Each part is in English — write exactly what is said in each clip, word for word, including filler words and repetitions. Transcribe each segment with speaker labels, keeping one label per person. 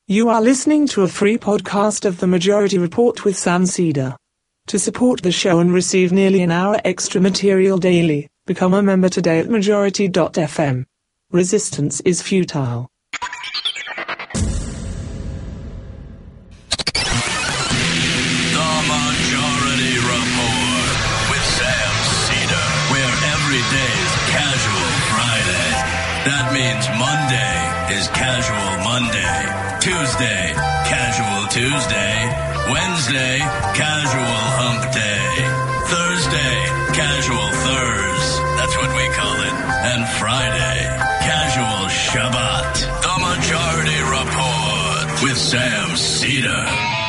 Speaker 1: You are listening to a free podcast of The Majority Report with Sam Cedar. To support the show and receive nearly an hour extra material daily, become a member today at majority dot f m. Resistance is futile.
Speaker 2: The Majority Report with Sam Cedar, where every day is Casual Friday. That means Monday is Casual Monday. Tuesday, Casual Tuesday. Wednesday, Casual Hump Day. Thursday, Casual Thurs. That's what we call it. And Friday, Casual Shabbat. The Majority Report with Sam Cedar.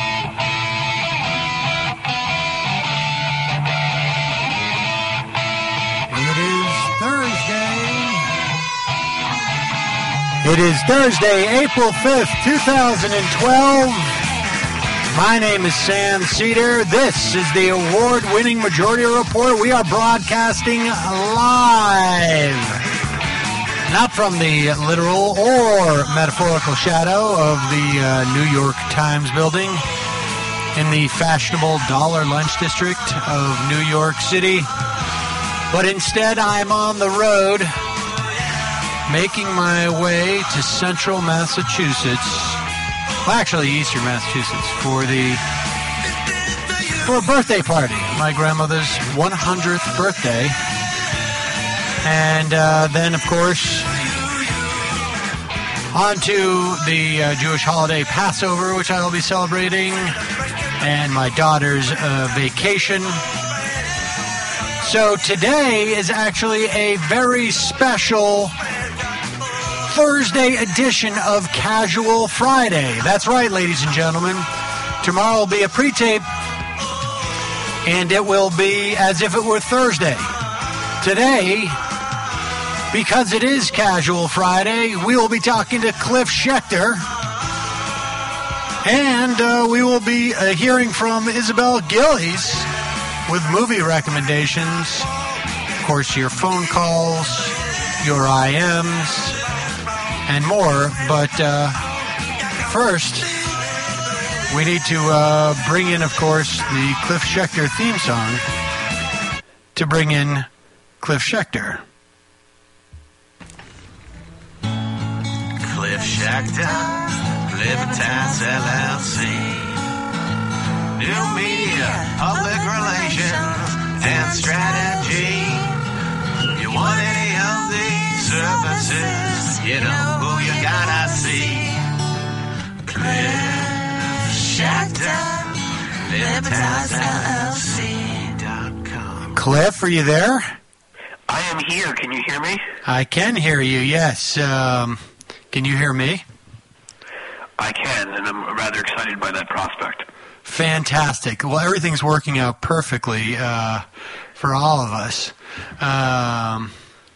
Speaker 3: It is Thursday. It is Thursday, April fifth, twenty twelve. My name is Sam Cedar. This is the award-winning Majority Report. We are broadcasting live, not from the literal or metaphorical shadow of the uh, New York Times building in the fashionable Dollar Lunch District of New York City, but instead I'm on the road making my way to central Massachusetts. Well, actually, eastern Massachusetts, for the for a birthday party, my grandmother's one hundredth birthday, and uh, then, of course, on to the uh, Jewish holiday Passover, which I will be celebrating, and my daughter's uh, vacation. So today is actually a very special Thursday edition of Casual Friday. That's right, ladies and gentlemen. Tomorrow will be a pre-tape, and it will be as if it were Thursday. Today, because it is Casual Friday, we will be talking to Cliff Schecter, and uh, we will be uh, hearing from Isabel Gillies with movie recommendations. Of course, your phone calls, your I Ms, and more, but uh, first, we need to uh, bring in, of course, the Cliff Schecter theme song to bring in Cliff Schecter.
Speaker 4: Cliff Schecter, Libertas L L C, New Media, Public Relations, and Strategy. You want any of these services? You know who you gotta see. Cliff Schecter, Libertas L L C dot com.
Speaker 3: Cliff, are you there?
Speaker 5: I am here. Can you hear me?
Speaker 3: I can hear you, yes. Um, can you hear me?
Speaker 5: I can, and I'm rather excited by that prospect.
Speaker 3: Fantastic. Well, everything's working out perfectly uh, for all of us. Um,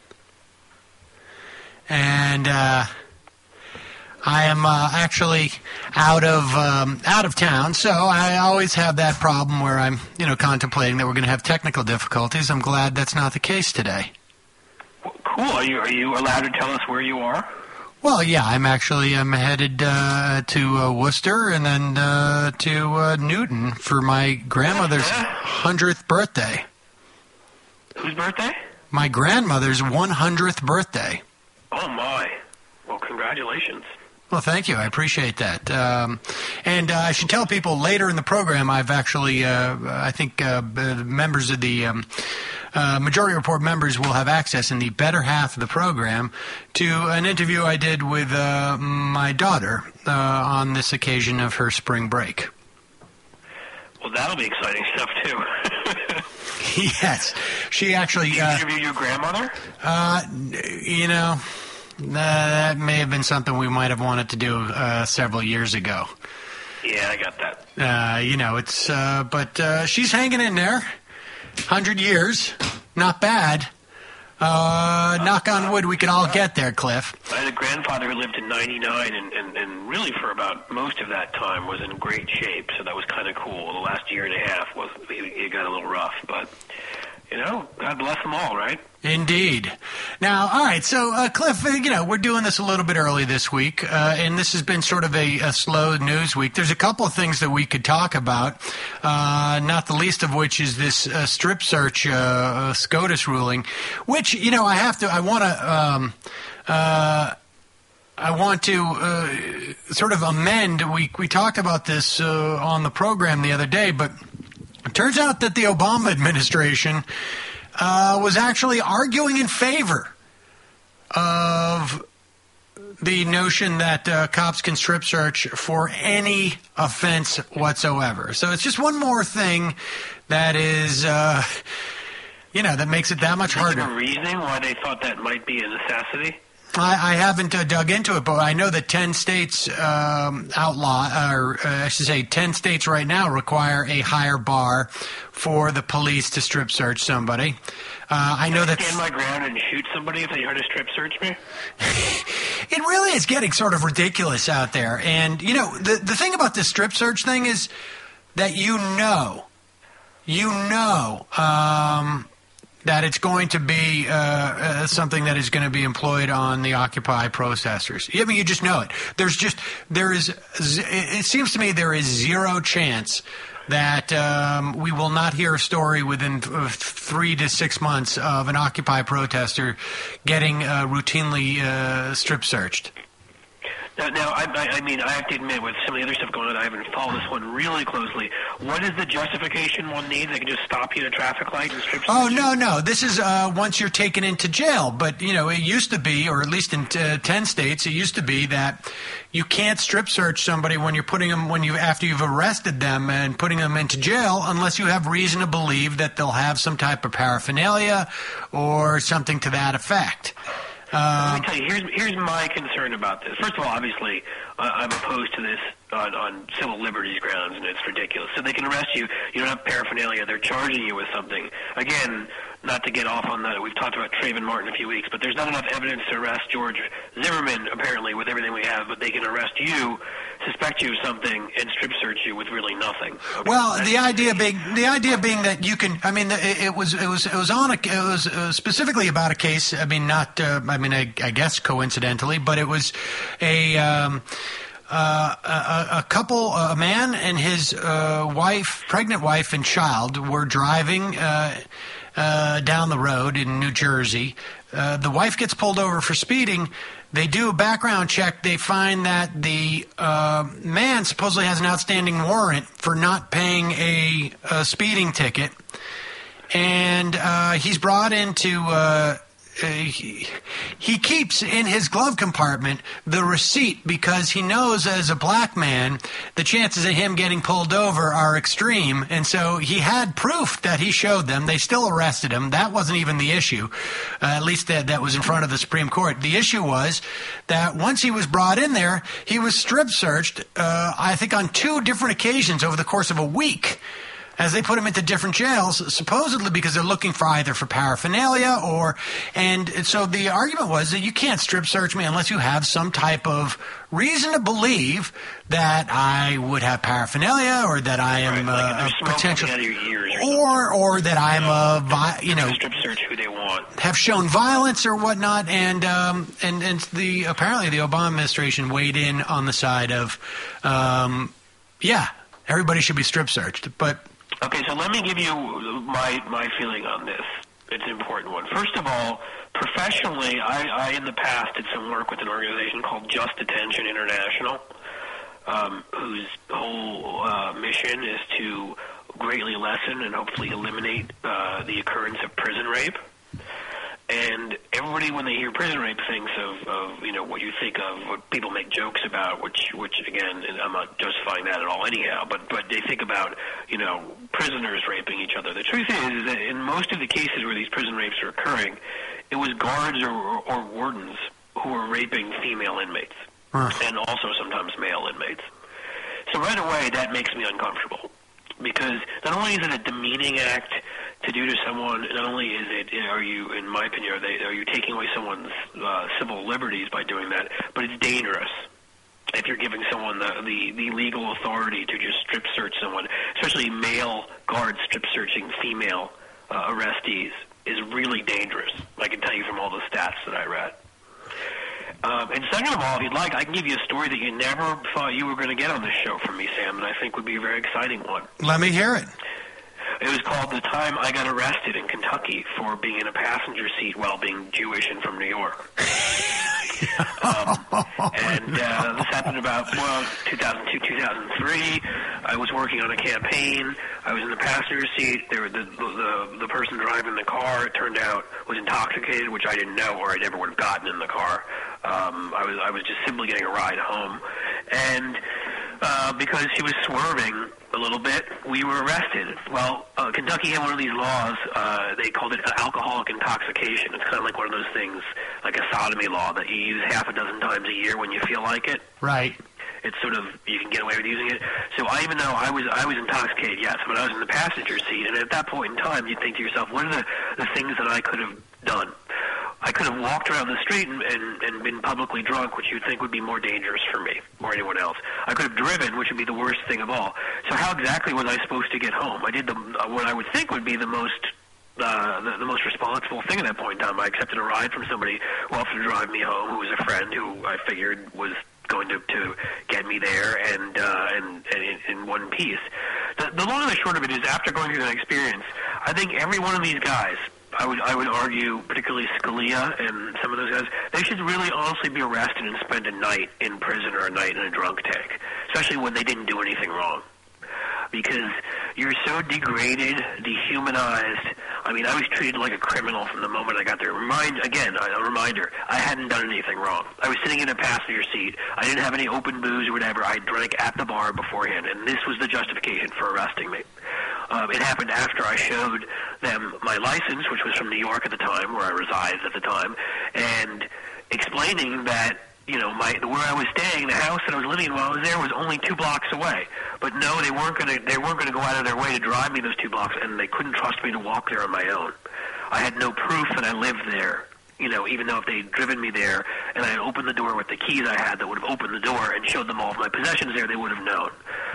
Speaker 3: and uh, I am uh, actually out of um, out of town, so I always have that problem where I'm, you know, contemplating that we're going to have technical difficulties. I'm glad that's not the case today.
Speaker 5: Well, cool. Are you are you allowed to tell us where you are?
Speaker 3: Well, yeah, I'm actually I'm headed uh, to uh, Worcester and then uh, to uh, Newton for my grandmother's hundredth birthday.
Speaker 5: Whose birthday?
Speaker 3: My grandmother's one hundredth birthday.
Speaker 5: Oh my! Well, congratulations.
Speaker 3: Well, thank you. I appreciate that. Um, and uh, I should tell people later in the program, I've actually, uh, I think uh, members of the um, uh, Majority Report members will have access in the better half of the program to an interview I did with uh, my daughter uh, on this occasion of her spring break.
Speaker 5: Well, that'll be exciting stuff, too.
Speaker 3: Yes. She actually...
Speaker 5: Did you
Speaker 3: uh,
Speaker 5: interview your grandmother?
Speaker 3: Uh, you know... Uh, that may have been something we might have wanted to do uh, several years ago.
Speaker 5: Yeah, I got that.
Speaker 3: Uh, you know, it's, uh, but uh, she's hanging in there. Hundred years. Not bad. Uh, knock on wood, we could all get there, Cliff.
Speaker 5: I had a grandfather who lived to ninety-nine, and, and, and really for about most of that time was in great shape, so that was kind of cool. The last year and a half was, it got a little rough, but you know, God bless them all, right?
Speaker 3: Indeed. Now, all right, so, uh, Cliff, uh, you know, we're doing this a little bit early this week, uh, and this has been sort of a, a slow news week. There's a couple of things that we could talk about, uh, not the least of which is this uh, strip search uh, uh, SCOTUS ruling, which, you know, I have to, I want to, um, uh, I want to uh, sort of amend. We, we talked about this uh, on the program the other day, but it turns out that the Obama administration uh, was actually arguing in favor of the notion that uh, cops can strip search for any offense whatsoever. So it's just one more thing that is, uh, you know, that makes it that much harder.
Speaker 5: Is there a reasoning why they thought that might be a necessity?
Speaker 3: I, I haven't uh, dug into it, but I know that ten states um, outlaw, or uh, I should say ten states right now require a higher bar for the police to strip search somebody. Uh, I know
Speaker 5: Can I
Speaker 3: that...
Speaker 5: stand my ground and shoot somebody if they try to strip search me?
Speaker 3: It really is getting sort of ridiculous out there. And, you know, the, the thing about this strip search thing is that you know, you know... Um, that it's going to be uh, uh, something that is going to be employed on the Occupy protesters. I mean, you just know it. There's just, there is, it seems to me there is zero chance that um, we will not hear a story within th- three to six months of an Occupy protester getting uh, routinely uh, strip searched.
Speaker 5: Now, now I, I, I mean, I have to admit, with some of the other stuff going on, I haven't followed this one really closely. What is the justification one needs? They can just stop you at a traffic light and strip search
Speaker 3: Oh,
Speaker 5: you?
Speaker 3: no, no. This is uh, once you're taken into jail. But, you know, it used to be, or at least in uh, ten states, it used to be that you can't strip search somebody when you're putting them, when you, after you've arrested them and putting them into jail, unless you have reason to believe that they'll have some type of paraphernalia or something to that effect.
Speaker 5: Uh, Let me tell you, here's here's my concern about this. First of all, obviously, uh, I'm opposed to this on, on civil liberties grounds, and it's ridiculous. So they can arrest you. You don't have paraphernalia. They're charging you with something. Again, not to get off on that. We've talked about Trayvon Martin a few weeks, but there's not enough evidence to arrest George Zimmerman, apparently, with everything we have. But they can arrest you, suspect you of something, and strip search you with really nothing. Okay?
Speaker 3: Well,
Speaker 5: That's
Speaker 3: the idea being the idea being that you can. I mean, it, it was it was it was on a, it was uh, specifically about a case. I mean, not. Uh, I mean, I, I guess coincidentally, but it was a. Um, Uh, a, a couple, a man and his uh, wife, pregnant wife and child, were driving uh, uh, down the road in New Jersey. Uh, the wife gets pulled over for speeding. They do a background check. They find that the uh, man supposedly has an outstanding warrant for not paying a, a speeding ticket. And uh, he's brought into... Uh, Uh, he, he keeps in his glove compartment the receipt because he knows as a black man the chances of him getting pulled over are extreme, and so he had proof that he showed them. They still arrested him. That wasn't even the issue, uh, at least that, that was in front of the Supreme Court. The issue was that once he was brought in there, he was strip searched, uh, I think on two different occasions over the course of a week, as they put him into different jails, supposedly because they're looking for either for paraphernalia or, and so the argument was that you can't strip search me unless you have some type of reason to believe that I would have paraphernalia or that I am
Speaker 5: right, like
Speaker 3: uh, a potential,
Speaker 5: out of your ears
Speaker 3: or
Speaker 5: or,
Speaker 3: or that I'm a, vi- you know,
Speaker 5: strip search who they want,
Speaker 3: have shown violence or whatnot, and um, and and the apparently the Obama administration weighed in on the side of, um, yeah, everybody should be strip searched, but.
Speaker 5: Okay, so let me give you my my feeling on this. It's an important one. First of all, professionally, I, I in the past did some work with an organization called Just Detention International, um, whose whole uh, mission is to greatly lessen and hopefully eliminate uh, the occurrence of prison rape. And everybody, when they hear prison rape, thinks of, of, you know, what you think of, what people make jokes about, which, which again, I'm not justifying that at all anyhow, but, but they think about, you know, prisoners raping each other. The truth is, is that in most of the cases where these prison rapes are occurring, it was guards or, or wardens who were raping female inmates, huh. and also sometimes male inmates. So right away, that makes me uncomfortable, because not only is it a demeaning act to do to someone, not only is it, are you, in my opinion, are, they, are you taking away someone's uh, civil liberties by doing that, but it's dangerous if you're giving someone the, the, the legal authority to just strip search someone, especially male guards strip searching female uh, arrestees is really dangerous. I can tell you from all the stats that I read. Um, and second of all, if you'd like, I can give you a story that you never thought you were going to get on this show from me, Sam, and I think would be a very exciting one.
Speaker 3: Let me hear it.
Speaker 5: It was called The Time I Got Arrested in Kentucky for being in a passenger seat while being Jewish and from New York. um, and uh, this happened about, well, two thousand two, two thousand three. I was working on a campaign. I was in the passenger seat. There were the, the, the person driving the car, it turned out, was intoxicated, which I didn't know, or I never would have gotten in the car. Um, I was I was just simply getting a ride home. And uh, because she was swerving a little bit, we were arrested. Well, uh, Kentucky had one of these laws. Uh, they called it alcoholic intoxication. It's kind of like one of those things, like a sodomy law, that you use half a dozen times a year when you feel like it.
Speaker 3: Right.
Speaker 5: It's sort of, you can get away with using it. So I, even though I was I was intoxicated, yes, but I was in the passenger seat, and at that point in time, you'd think to yourself, what are the, the things that I could have done? I could have walked around the street and, and, and been publicly drunk, which you'd think would be more dangerous for me or anyone else. I could have driven, which would be the worst thing of all. So how exactly was I supposed to get home? I did the what I would think would be the most uh, the, the most responsible thing at that point in time. I accepted a ride from somebody who offered to drive me home, who was a friend who I figured was going to, to get me there and, uh, and, and in, in one piece. The, the long and the short of it is, after going through that experience, I think every one of these guys, I would I would argue, particularly Scalia and some of those guys, they should really honestly be arrested and spend a night in prison or a night in a drunk tank, especially when they didn't do anything wrong. Because you're so degraded, dehumanized. I mean, I was treated like a criminal from the moment I got there. Remind again, a reminder, I hadn't done anything wrong. I was sitting in a passenger seat. I didn't have any open booze or whatever. I drank at the bar beforehand, and this was the justification for arresting me. Um, it happened after I showed them my license, which was from New York at the time, where I resided at the time, and explaining that, you know, my where I was staying, the house that I was living in while I was there, was only two blocks away. But no, they weren't going to they weren't going to go out of their way to drive me those two blocks, and they couldn't trust me to walk there on my own. I had no proof that I lived there. You know, even though if they'd driven me there and I had opened the door with the keys I had that would have opened the door and showed them all of my possessions there, they would have known.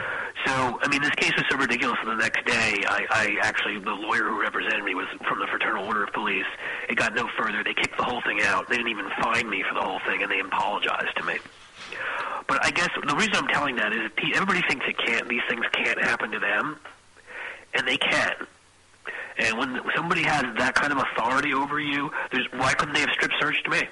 Speaker 5: So, I mean, this case was so ridiculous that the next day, I, I actually, the lawyer who represented me was from the Fraternal Order of Police. It got no further. They kicked the whole thing out. They didn't even fine me for the whole thing, and they apologized to me. But I guess the reason I'm telling that is everybody thinks it can't, these things can't happen to them, and they can. And when somebody has that kind of authority over you, there's, why couldn't they have strip searched me?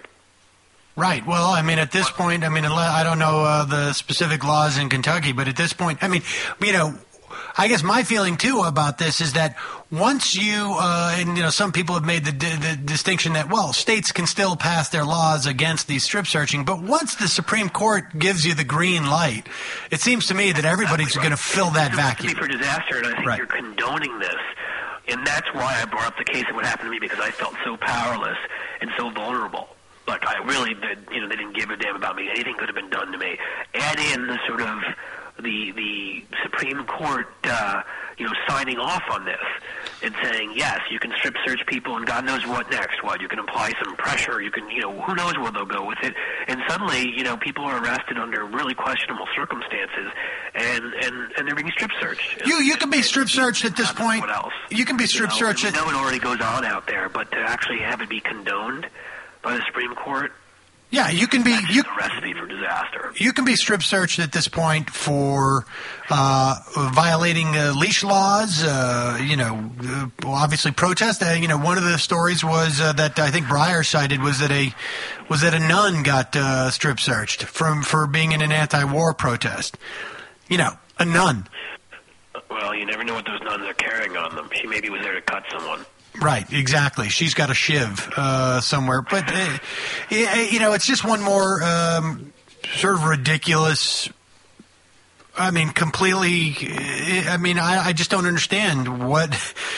Speaker 3: Right. Well, I mean, at this point, I mean, I don't know uh, the specific laws in Kentucky, but at this point, I mean, you know, I guess my feeling, too, about this is that once you, uh, and, you know, some people have made the, the distinction that, well, states can still pass their laws against these strip searching, but once the Supreme Court gives you the green light, it seems to me that everybody's going to fill that vacuum.
Speaker 5: For disaster, and I think
Speaker 3: right.
Speaker 5: You're condoning this. And that's why I brought up the case of what happened to me, because I felt so powerless and so vulnerable. Like, I really, you know, they didn't give a damn about me. Anything could have been done to me. Add in the sort of the the Supreme Court, uh, you know, signing off on this and saying, yes, you can strip search people and God knows what next. What, you can apply some pressure. You can, you know, who knows where they'll go with it. And suddenly, you know, people are arrested under really questionable circumstances, and, and, and they're being strip searched.
Speaker 3: You you can be strip searched at this point.
Speaker 5: What else?
Speaker 3: You can be strip
Speaker 5: you know,
Speaker 3: searched.
Speaker 5: We know it already goes on out there, but to actually have it be condoned by the Supreme Court,
Speaker 3: yeah, you can be
Speaker 5: that's
Speaker 3: you,
Speaker 5: a recipe for disaster.
Speaker 3: You can be strip searched at this point for uh, violating uh, leash laws. Uh, you know, uh, obviously protest. Uh, you know, one of the stories was uh, that I think Breyer cited was that a was that a nun got uh, strip searched from for being in an anti-war protest. You know, a nun.
Speaker 5: Well, you never know what those nuns are carrying on them. She maybe was there to cut someone.
Speaker 3: Right, exactly. She's got a shiv uh, somewhere. But, uh, you know, it's just one more um, sort of ridiculous, I mean, completely, I mean, I, I just don't understand what,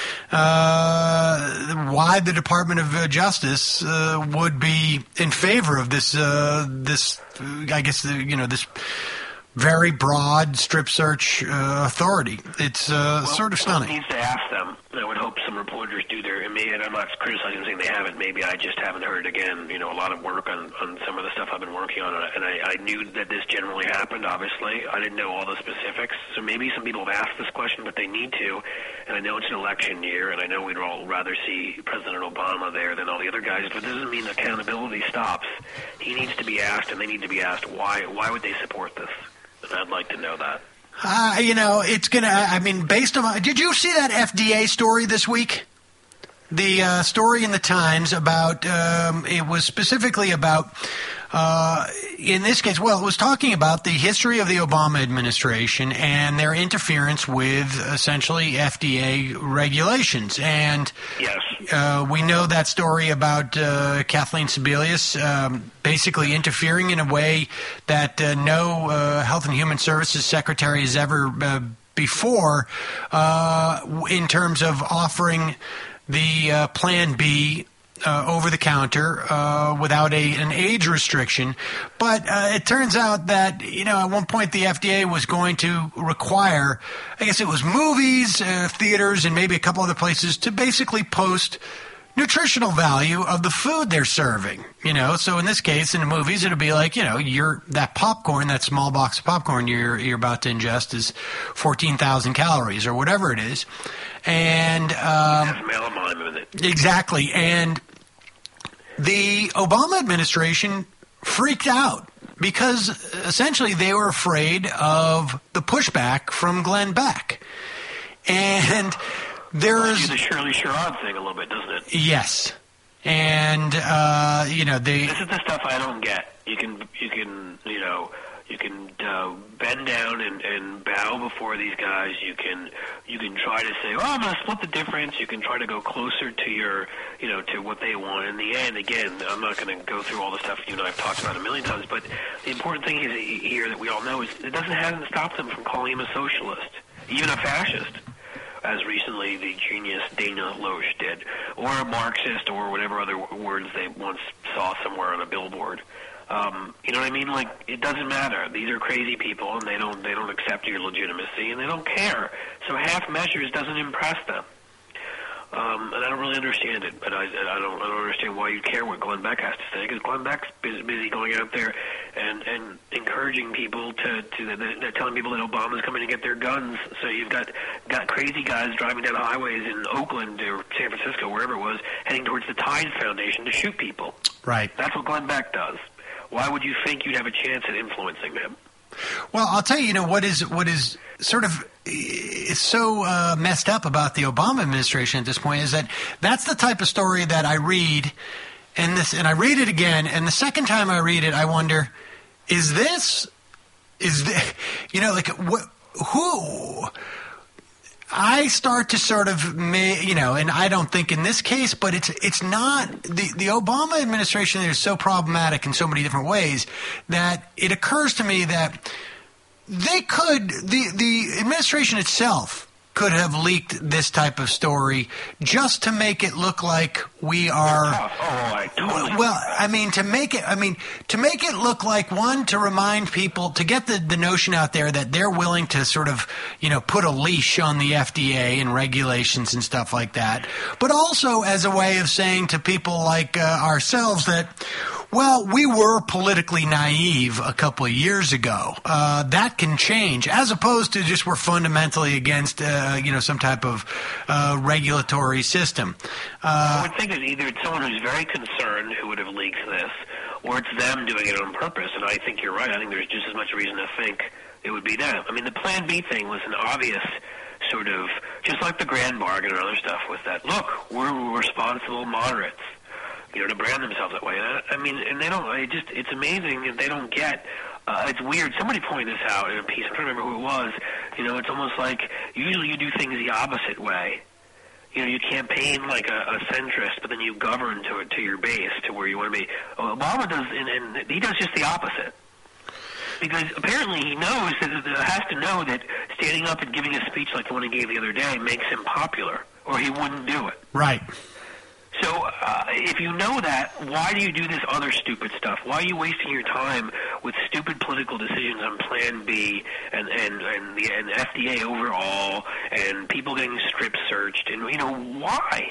Speaker 3: uh, why the Department of Justice uh, would be in favor of this, uh, this, I guess, you know, this very broad strip search uh, authority. It's uh,
Speaker 5: well,
Speaker 3: sort of stunning.
Speaker 5: Well, it needs to ask them. I would hope some reporters do their, and maybe, and I'm not criticizing saying they haven't, maybe I just haven't heard, again, you know, a lot of work on, on some of the stuff I've been working on, and I, I knew that this generally happened, obviously. I didn't know all the specifics, so maybe some people have asked this question, but they need to, and I know it's an election year, and I know we'd all rather see President Obama there than all the other guys, but it doesn't mean accountability stops. He needs to be asked, and they need to be asked, why, why would they support this? And I'd like to know that.
Speaker 3: Uh, you know, it's going to, I mean, based on, did you see that F D A story this week? The uh, story in the Times about, um, it was specifically about, uh, in this case, well, it was talking about the history of the Obama administration and their interference with essentially F D A regulations. And
Speaker 5: yes.
Speaker 3: uh, we know that story about uh, Kathleen Sebelius um, basically interfering in a way that uh, no uh, Health and Human Services secretary has ever uh, before uh, in terms of offering the uh, Plan B uh, over the counter uh, without a an age restriction. But uh, it turns out that, you know, at one point the F D A was going to require, I guess it was movies, uh, theaters, and maybe a couple other places to basically post nutritional value of the food they're serving. You know, so in this case, in the movies, it'll be like, you know, you're that popcorn, that small box of popcorn you're you're about to ingest is fourteen thousand calories or whatever it is. And um,
Speaker 5: it has melamine in it.
Speaker 3: Exactly. And the Obama administration freaked out because essentially they were afraid of the pushback from Glenn Beck. And there is
Speaker 5: the Shirley Sherrod thing a little bit, doesn't it?
Speaker 3: Yes. And uh, you know, they
Speaker 5: This is the stuff I don't get. You can you can, you know, you can uh, bend down and, and bow before these guys. You can you can try to say, "Oh, I'm going to split the difference." You can try to go closer to your, you know, to what they want. In the end, again, I'm not going to go through all the stuff you and I have talked about a million times. But the important thing is here that we all know is it doesn't hasn't stopped them from calling him a socialist, even a fascist, as recently the genius Dana Loesch did, or a Marxist, or whatever other words they once saw somewhere on a billboard. Um, you know what I mean? Like, it doesn't matter. These are crazy people, and they don't they don't accept your legitimacy, and they don't care. So half measures doesn't impress them. Um, and I don't really understand it, but I, I don't I don't understand why you care what Glenn Beck has to say, because Glenn Beck's busy, busy going out there and, and encouraging people to, to they're telling people that Obama's coming to get their guns. So you've got got crazy guys driving down the highways in Oakland or San Francisco, wherever it was, heading towards the Tide Foundation to shoot people.
Speaker 3: Right.
Speaker 5: That's what Glenn Beck does. Why would you think you'd have a chance at influencing him?
Speaker 3: Well, I'll tell you, you know, what is what is sort of is so uh, messed up about the Obama administration at this point is that that's the type of story that I read, and this, and I read it again, and the second time I read it, I wonder, is this, is this, you know, like, what, who? I start to sort of, you know, and I don't think in this case, but it's it's not, the, the Obama administration is so problematic in so many different ways that it occurs to me that they could, the, the administration itself could have leaked this type of story just to make it look like we are.
Speaker 5: Oh, I totally.
Speaker 3: Well, I mean, to make it, I mean, to make it look like, one, to remind people, to get the, the notion out there that they're willing to sort of, you know, put a leash on the F D A and regulations and stuff like that. But also as a way of saying to people like uh, ourselves that, well, we were politically naive a couple of years ago. Uh, that can change, as opposed to just we're fundamentally against, uh, you know, some type of uh, regulatory system. Uh,
Speaker 5: I would think that either it's someone who's very concerned who would have leaked this, or it's them doing it on purpose. And I think you're right. I think there's just as much reason to think it would be them. I mean, the Plan B thing was an obvious sort of, just like the Grand Bargain and other stuff, was that, look, we're responsible moderates. You know, to brand themselves that way. I, I mean, and they don't, I just, it's amazing that they don't get, uh, it's weird. Somebody pointed this out in a piece. I'm trying to remember who it was. You know, it's almost like, usually you do things the opposite way. You know, you campaign like a, a centrist, but then you govern to to your base, to where you want to be. Obama does, and, and he does just the opposite. Because apparently he knows, that has to know that standing up and giving a speech like the one he gave the other day makes him popular, or he wouldn't do it.
Speaker 3: Right.
Speaker 5: So uh, if you know that, why do you do this other stupid stuff? Why are you wasting your time with stupid political decisions on Plan B and and and the and F D A overall and people getting strip searched? And you know why?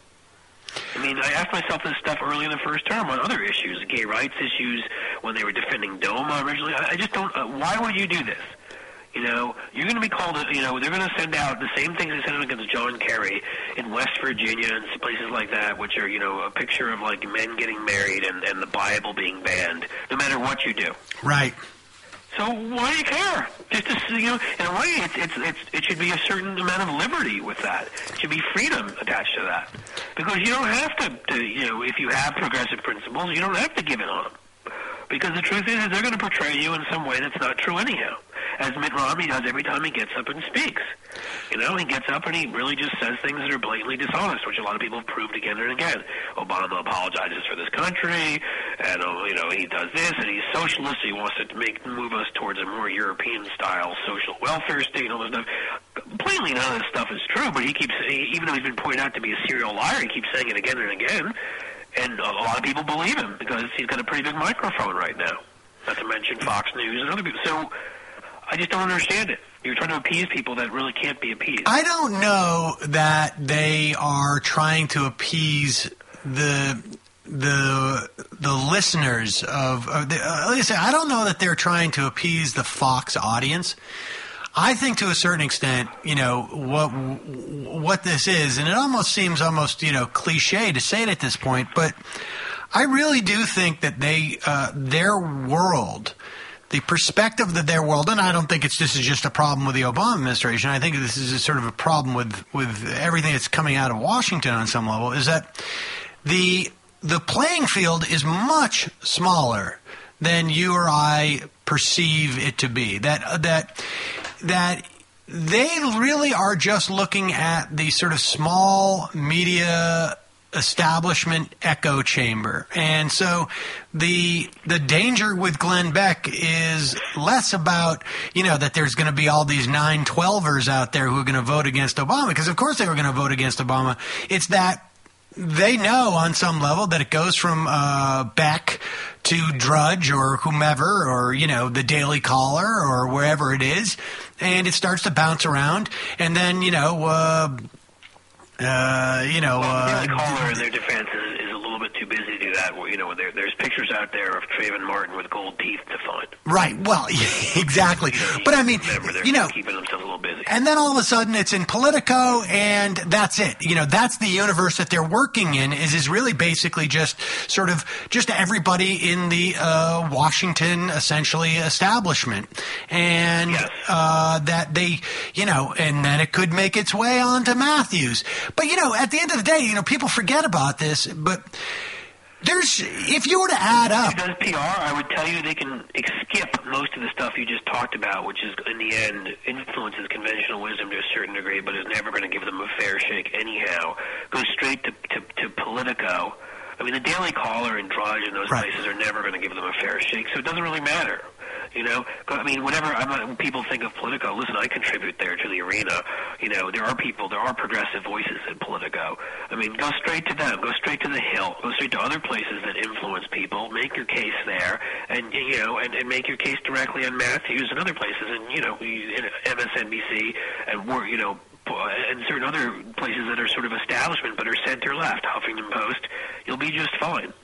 Speaker 5: I mean, I asked myself this stuff early in the first term on other issues, gay rights issues, when they were defending DOMA originally. I, I just don't. Uh, why would you do this? You know, you're going to be called, you know, they're going to send out the same things they sent out against John Kerry in West Virginia and places like that, which are, you know, a picture of, like, men getting married and, and the Bible being banned, no matter what you do.
Speaker 3: Right.
Speaker 5: So why do you care? Just to, you know, in a way, it's, it's, it's, it should be a certain amount of liberty with that. It should be freedom attached to that. Because you don't have to, to you know, if you have progressive principles, you don't have to give in on them. Because the truth is, is they're going to portray you in some way that's not true anyhow, as Mitt Romney does every time he gets up and speaks. You know, he gets up and he really just says things that are blatantly dishonest, which a lot of people have proved again and again. Obama apologizes for this country, and, uh, you know, he does this, and he's socialist, so he wants to make move us towards a more European-style social welfare state and all this stuff. Plainly, none of this stuff is true, but he keeps, even though he's been pointed out to be a serial liar, he keeps saying it again and again. And a lot of people believe him because he's got a pretty big microphone right now. Not to mention Fox News and other people. So I just don't understand it. You're trying to appease people that really can't be appeased.
Speaker 3: I don't know that they are trying to appease the the the listeners of. Uh, the, uh, like I say, I don't know that they're trying to appease the Fox audience. I think to a certain extent, you know, what what this is, and it almost seems almost, you know, cliche to say it at this point, but I really do think that they, uh, their world, the perspective of their world, and I don't think it's this is just a problem with the Obama administration. I think this is a sort of a problem with, with everything that's coming out of Washington on some level, is that the the playing field is much smaller than you or I perceive it to be. That that that they really are just looking at the sort of small media establishment echo chamber. And so the the danger with Glenn Beck is less about, you know, that there's going to be all these nine twelvers out there who are going to vote against Obama, because of course they were going to vote against Obama. It's that they know on some level that it goes from uh, Beck to Drudge or whomever, or, you know, the Daily Caller or wherever it is, and it starts to bounce around. And then, you know, uh, uh, you know,
Speaker 5: well,
Speaker 3: uh,
Speaker 5: the Daily Caller in their defense is, is a little bit too busy to do that. You know, there, there's pictures out there of Trayvon Martin with gold teeth to find.
Speaker 3: Right. Well, exactly.
Speaker 5: You know,
Speaker 3: but I mean,
Speaker 5: remember,
Speaker 3: you know,
Speaker 5: keeping themselves a little busy.
Speaker 3: And then all of a sudden it's in Politico, and that's it. You know, that's the universe that they're working in, is is really basically just sort of just everybody in the uh, Washington, essentially, establishment. And
Speaker 5: yes.
Speaker 3: uh, that they, you know, and then it could make its way onto Matthews. But, you know, at the end of the day, you know, people forget about this, but there's, if you were to add up.
Speaker 5: If it does P R, I would tell you they can skip most of the stuff you just talked about, which is, in the end, influences conventional wisdom to a certain degree, but is never going to give them a fair shake anyhow. Go straight to, to, to Politico. I mean, the Daily Caller and Drudge and those
Speaker 3: right.
Speaker 5: places are never going to give them a fair shake, so it doesn't really matter. You know, I mean, whenever I'm not, when people think of Politico, listen, I contribute there to the arena. You know, there are people, there are progressive voices in Politico. I mean, go straight to them, go straight to the Hill, go straight to other places that influence people, make your case there, and you know, and, and make your case directly on Matthews and other places, and you know, M S N B C and we're, you know, and certain other places that are sort of establishment but are center left, Huffington Post. You'll be just fine.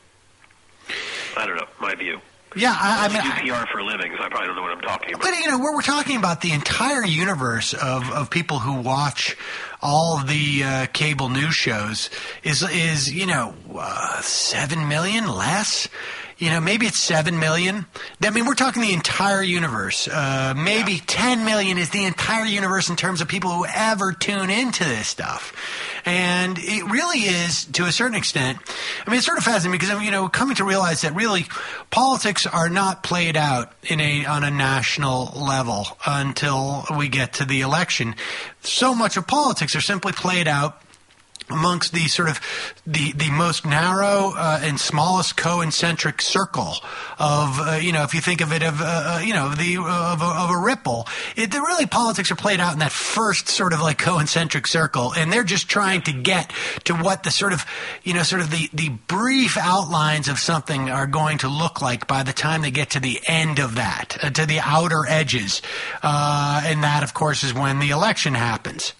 Speaker 5: I don't know, my view.
Speaker 3: Yeah, I, I mean,
Speaker 5: I do P R for a living, so I probably don't know what I'm talking about.
Speaker 3: But, you know, we're, we're talking about the entire universe of, of people who watch all of the uh, cable news shows is, is you know, uh, seven million less? You know, maybe it's seven million. I mean, we're talking the entire universe. Uh, maybe yeah. ten million is the entire universe in terms of people who ever tune into this stuff. And it really is, to a certain extent, I mean, it's sort of fascinating because, you know, coming to realize that really politics are not played out in a on a national level until we get to the election. So much of politics are simply played out amongst the sort of the the most narrow uh, and smallest concentric circle of uh, you know, if you think of it of uh, you know the uh, of, a, of a ripple, it the really politics are played out in that first sort of like concentric circle, and they're just trying to get to what the sort of you know sort of the the brief outlines of something are going to look like by the time they get to the end of that, uh, to the outer edges, uh, and that of course is when the election happens.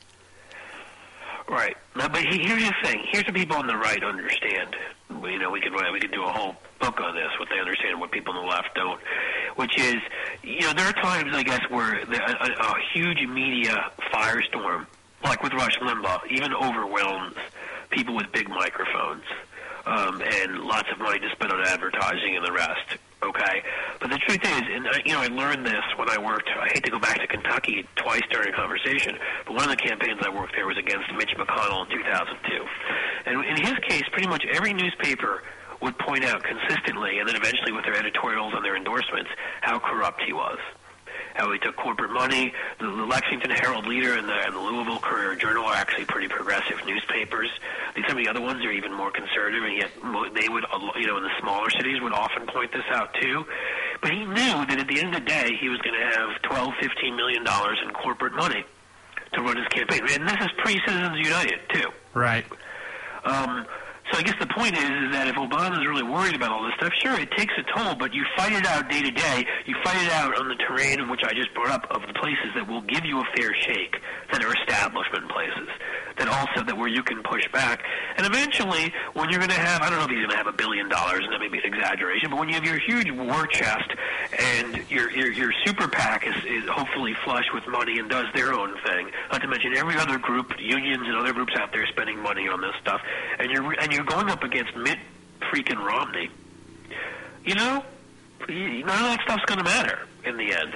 Speaker 5: Right. Now, but he- here's the thing. Here's what people on the right understand. Well, You know, we could we could do a whole book on this. What they understand, what people on the left don't. Which is, you know, there are times, I guess, where the, a, a huge media firestorm, like with Rush Limbaugh, even overwhelms people with big microphones um, and lots of money to spend on advertising and the rest. Okay, but the truth is, and I, you know, I learned this when I worked. I hate to go back to Kentucky twice during a conversation, but one of the campaigns I worked there was against Mitch McConnell in two thousand two. And in his case, pretty much every newspaper would point out consistently, and then eventually with their editorials and their endorsements, how corrupt he was. How he took corporate money. The, the Lexington Herald Leader and the, and the Louisville Courier Journal are actually pretty progressive newspapers. The, some of the other ones are even more conservative, and yet mo- they would, you know, in the smaller cities would often point this out too. But he knew that at the end of the day, he was going to have twelve, fifteen million dollars in corporate money to run his campaign. And this is pre-Citizens United too.
Speaker 3: Right.
Speaker 5: Um, so I guess the point is, is that if Obama's really worried about all this stuff, sure, it takes a toll, but you fight it out day to day. You fight it out on the terrain in which I just brought up of the places that will give you a fair shake, that are establishment places, that also that where you can push back. And eventually, when you're going to have, I don't know if he's going to have a billion dollars, and that may be an exaggeration, but when you have your huge war chest and your your, your super PAC is, is hopefully flush with money and does their own thing, not to mention every other group, unions and other groups out there spending money on this stuff, and you're and you're going up against Mitt freaking Romney, you know, none of that stuff's going to matter in the end.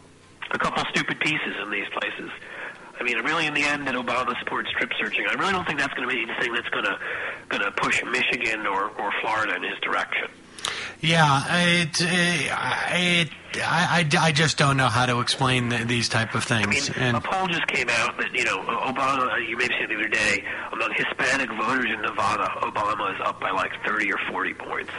Speaker 5: A couple stupid pieces in these places. I mean, really, in the end, that Obama supports strip searching. I really don't think that's going to be anything that's going to going to push Michigan or, or Florida in his direction.
Speaker 3: Yeah, it, it, I, I, I just don't know how to explain the, these type of things.
Speaker 5: I mean,
Speaker 3: and
Speaker 5: a poll just came out that, you know, Obama, you may have seen it the other day, among Hispanic voters in Nevada, Obama is up by like thirty or forty points.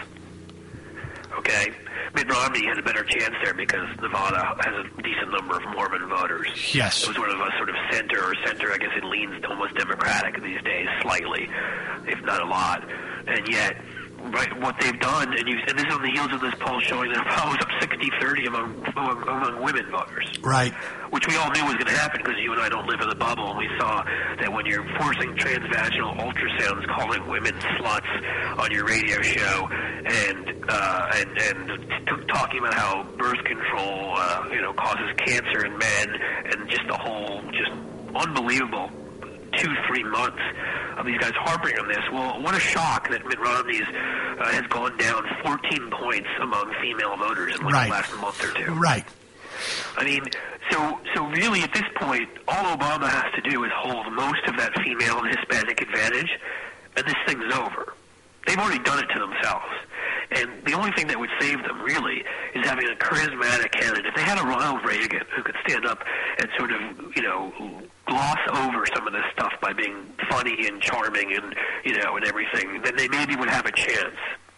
Speaker 5: Okay? Mitt Romney has a better chance there because Nevada has a decent number of Mormon voters.
Speaker 3: Yes.
Speaker 5: It was one of a sort of center or center, I guess it leans almost Democratic these days, slightly, if not a lot. And yet, right, what they've done, and, you, and this is on the heels of this poll showing that Obama was up sixty thirty among, among, among women voters.
Speaker 3: Right.
Speaker 5: Which we all knew was going to happen because you and I don't live in the bubble, and we saw that when you're forcing transvaginal ultrasounds, calling women sluts on your radio show, and uh, and and t- talking about how birth control, uh, you know, causes cancer in men, and just the whole just unbelievable two, three months of these guys harping on this. Well, what a shock that Mitt Romney's uh, has gone down fourteen points among female voters in like
Speaker 3: Right.
Speaker 5: the last month or two.
Speaker 3: Right.
Speaker 5: I mean, so so really at this point, all Obama has to do is hold most of that female and Hispanic advantage, and this thing's over. They've already done it to themselves. And the only thing that would save them, really, is having a charismatic candidate. If they had a Ronald Reagan who could stand up and sort of, you know, gloss over some of this stuff by being funny and charming and, you know, and everything, then they maybe would have a chance.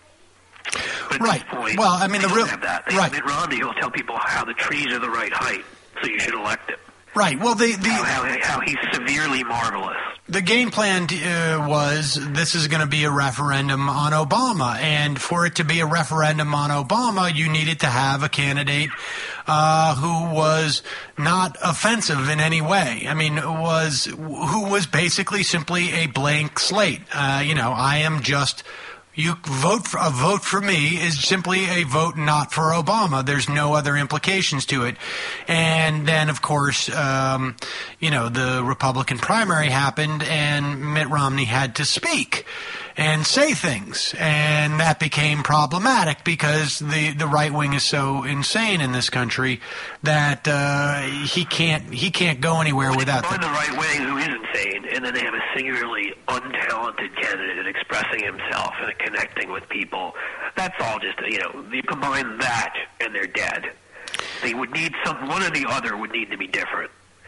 Speaker 5: But at
Speaker 3: Right.
Speaker 5: this point,
Speaker 3: Well, I mean,
Speaker 5: they
Speaker 3: the
Speaker 5: don't
Speaker 3: real-
Speaker 5: have that. They
Speaker 3: right.
Speaker 5: have Mitt Romney who'll tell people how the trees are the right height, so you should elect him.
Speaker 3: Right. Well, the the
Speaker 5: How, how, how he's severely marvelous.
Speaker 3: The game plan uh, was this is going to be a referendum on Obama, and for it to be a referendum on Obama, you needed to have a candidate uh, who was not offensive in any way. I mean, was who was basically simply a blank slate. Uh, you know, I am just. You vote for a vote for me is simply a vote not for Obama. There's no other implications to it. And then, of course, um, you know, the Republican primary happened, and Mitt Romney had to speak and say things, and that became problematic because the, the right wing is so insane in this country that uh, he can't he can't go anywhere without
Speaker 5: Or
Speaker 3: them.
Speaker 5: the right wing who is insane, and then they have a singularly untalented candidate expressing himself and connecting with people. That's all just, you know, you combine that and they're dead. They would need some, one or the other would need to be different.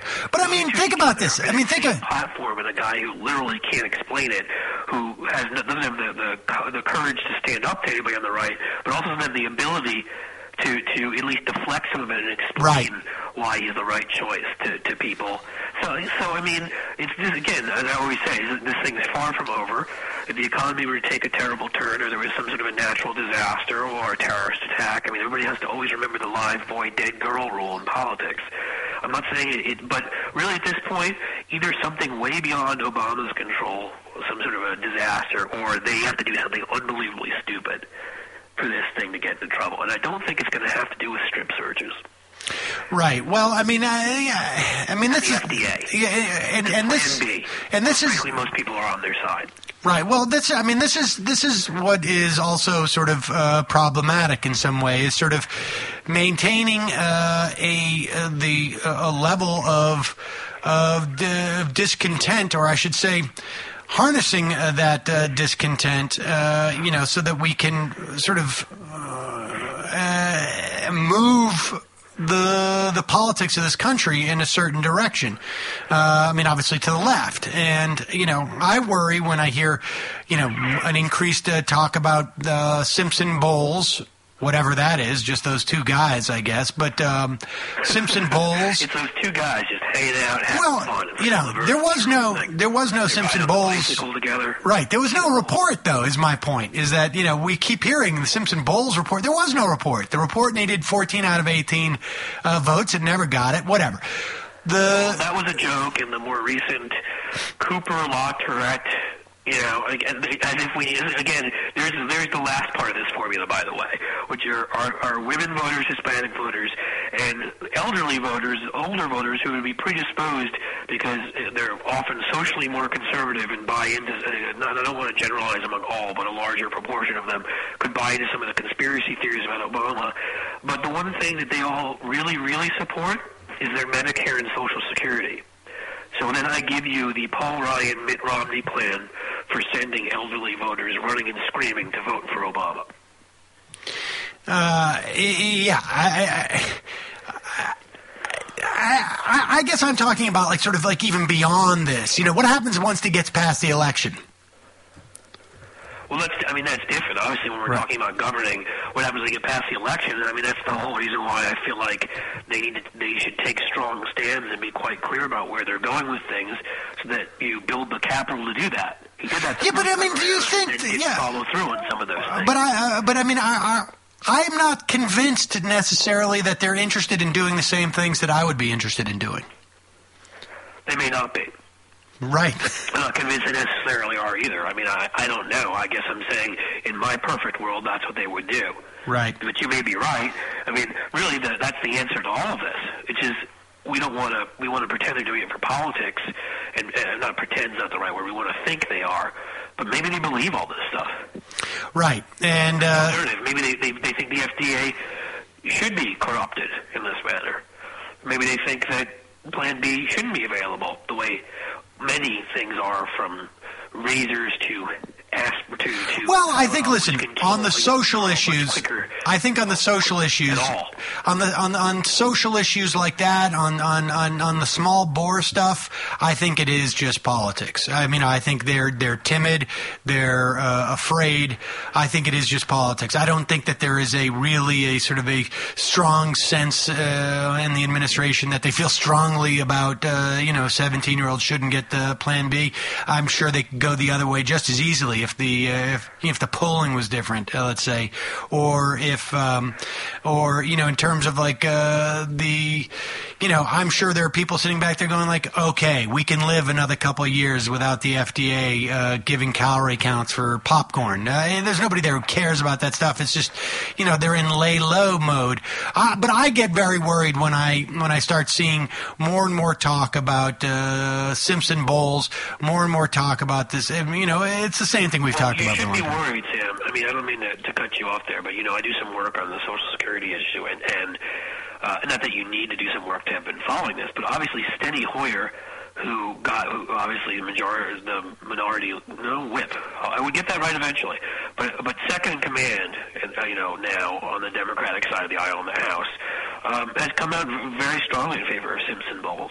Speaker 3: But I mean, think about this. I mean, think of
Speaker 5: platform and a guy who literally can't explain it, who has doesn't have the, the the courage to stand up to anybody on the right, but also doesn't have the ability to to at least deflect some of it and explain
Speaker 3: right.
Speaker 5: why he's the right choice to, to people. So, so I mean, it's just, again, as I always say, this thing is far from over. If the economy were to take a terrible turn, or there was some sort of a natural disaster or a terrorist attack, I mean, everybody has to always remember the live boy, dead girl rule in politics. I'm not saying it, it, but really at this point, either something way beyond Obama's control, some sort of a disaster, or they have to do something unbelievably stupid for this thing to get into trouble. And I don't think it's going to have to do with strip searches.
Speaker 3: Right. Well, I mean, uh, yeah, I mean, this
Speaker 5: the
Speaker 3: is
Speaker 5: F D A.
Speaker 3: Yeah, and, and this
Speaker 5: B,
Speaker 3: and this is
Speaker 5: frankly, most people are on their side.
Speaker 3: Right. Well, that's. I mean, this is this is what is also sort of uh, problematic in some way. Is sort of maintaining uh, a uh, the uh, a level of of uh, discontent, or I should say, harnessing uh, that uh, discontent. Uh, you know, so that we can sort of uh, uh, move the the politics of this country in a certain direction. Uh, I mean, obviously to the left. And, you know, I worry when I hear, you know, an increased uh, talk about the Simpson Bowls, whatever that is, just those two guys, I guess. But um, Simpson Bowls.
Speaker 5: It's those two guys just hanging out, having
Speaker 3: well,
Speaker 5: fun.
Speaker 3: You know, there was no, there was no Simpson Bowls.
Speaker 5: Together.
Speaker 3: Right. There was no report, though, is my point, is that, you know, we keep hearing the Simpson Bowls report. There was no report. The report needed fourteen out of eighteen uh, votes. It never got it. Whatever. The
Speaker 5: well, that was a joke in the more recent Cooper La Tourette. You know, as if we, again, there's there's the last part of this formula, by the way, which are, are, are women voters, Hispanic voters, and elderly voters, older voters who would be predisposed because they're often socially more conservative and buy into, I don't want to generalize among all, but a larger proportion of them could buy into some of the conspiracy theories about Obama. But the one thing that they all really, really support is their Medicare and Social Security. So then I give you the Paul Ryan, Mitt Romney plan for sending elderly voters running and screaming to vote for Obama.
Speaker 3: Uh, yeah, I, I, I, I guess I'm talking about like sort of like even beyond this. You know, what happens once it gets past the election?
Speaker 5: Well, that's, I mean, that's different. Obviously, when we're right. talking about governing, what happens when they get past the election, I mean, that's the whole reason why I feel like they need to, they should take strong stands and be quite clear about where they're going with things so that you build the capital to do that. He did that.
Speaker 3: Yeah, but I mean, do you think...
Speaker 5: And
Speaker 3: yeah.
Speaker 5: follow through on some of those things.
Speaker 3: But I, uh, but I mean, I, I, I'm not convinced necessarily that they're interested in doing the same things that I would be interested in doing.
Speaker 5: They may not be.
Speaker 3: Right.
Speaker 5: I'm not convinced they necessarily are either. I mean, I, I don't know. I guess I'm saying in my perfect world, that's what they would do.
Speaker 3: Right.
Speaker 5: But you may be right. I mean, really, the, that's the answer to all of this. It's just we don't want to. We want to pretend they're doing it for politics, and, and not pretend's not the right word. We want to think they are, but maybe they believe all this stuff.
Speaker 3: Right. And uh,
Speaker 5: alternative. Maybe they, they they think the F D A should be corrupted in this manner. Maybe they think that Plan B shouldn't be available the way many things are, from razors to ask to, to
Speaker 3: well I think
Speaker 5: uh,
Speaker 3: listen on the social issues I think on the social issues on the on on social issues like that on on on on the small bore stuff, I think it is just politics. I mean, I think they're they're timid, they're uh, afraid. I think it is just politics. I don't think that there is a really a sort of a strong sense uh, in the administration that they feel strongly about uh, you know seventeen year olds shouldn't get the Plan B. I'm sure they could go the other way just as easily if the uh, if if the polling was different, uh, let's say, or if um, or you know in terms of like uh, the you know I'm sure there are people sitting back there going like, okay, we can live another couple of years without the F D A uh, giving calorie counts for popcorn. Uh, there's nobody there who cares about that stuff. It's just you know they're in lay low mode. Uh, but I get very worried when I when I start seeing more and more talk about uh, Simpson Bowls, more and more talk about this. You know, it's the same thing we've
Speaker 5: well,
Speaker 3: talked about.
Speaker 5: You should be worried, Sam. I mean, I don't mean to, to cut you off there, but you know, I do some work on the Social Security issue, and, and uh, not that you need to do some work to have been following this, but obviously Steny Hoyer, who got who obviously the majority, the minority, no whip. I would get that right eventually, but but second in command, uh, you know, now on the Democratic side of the aisle in the House, um, has come out very strongly in favor of Simpson Bowls.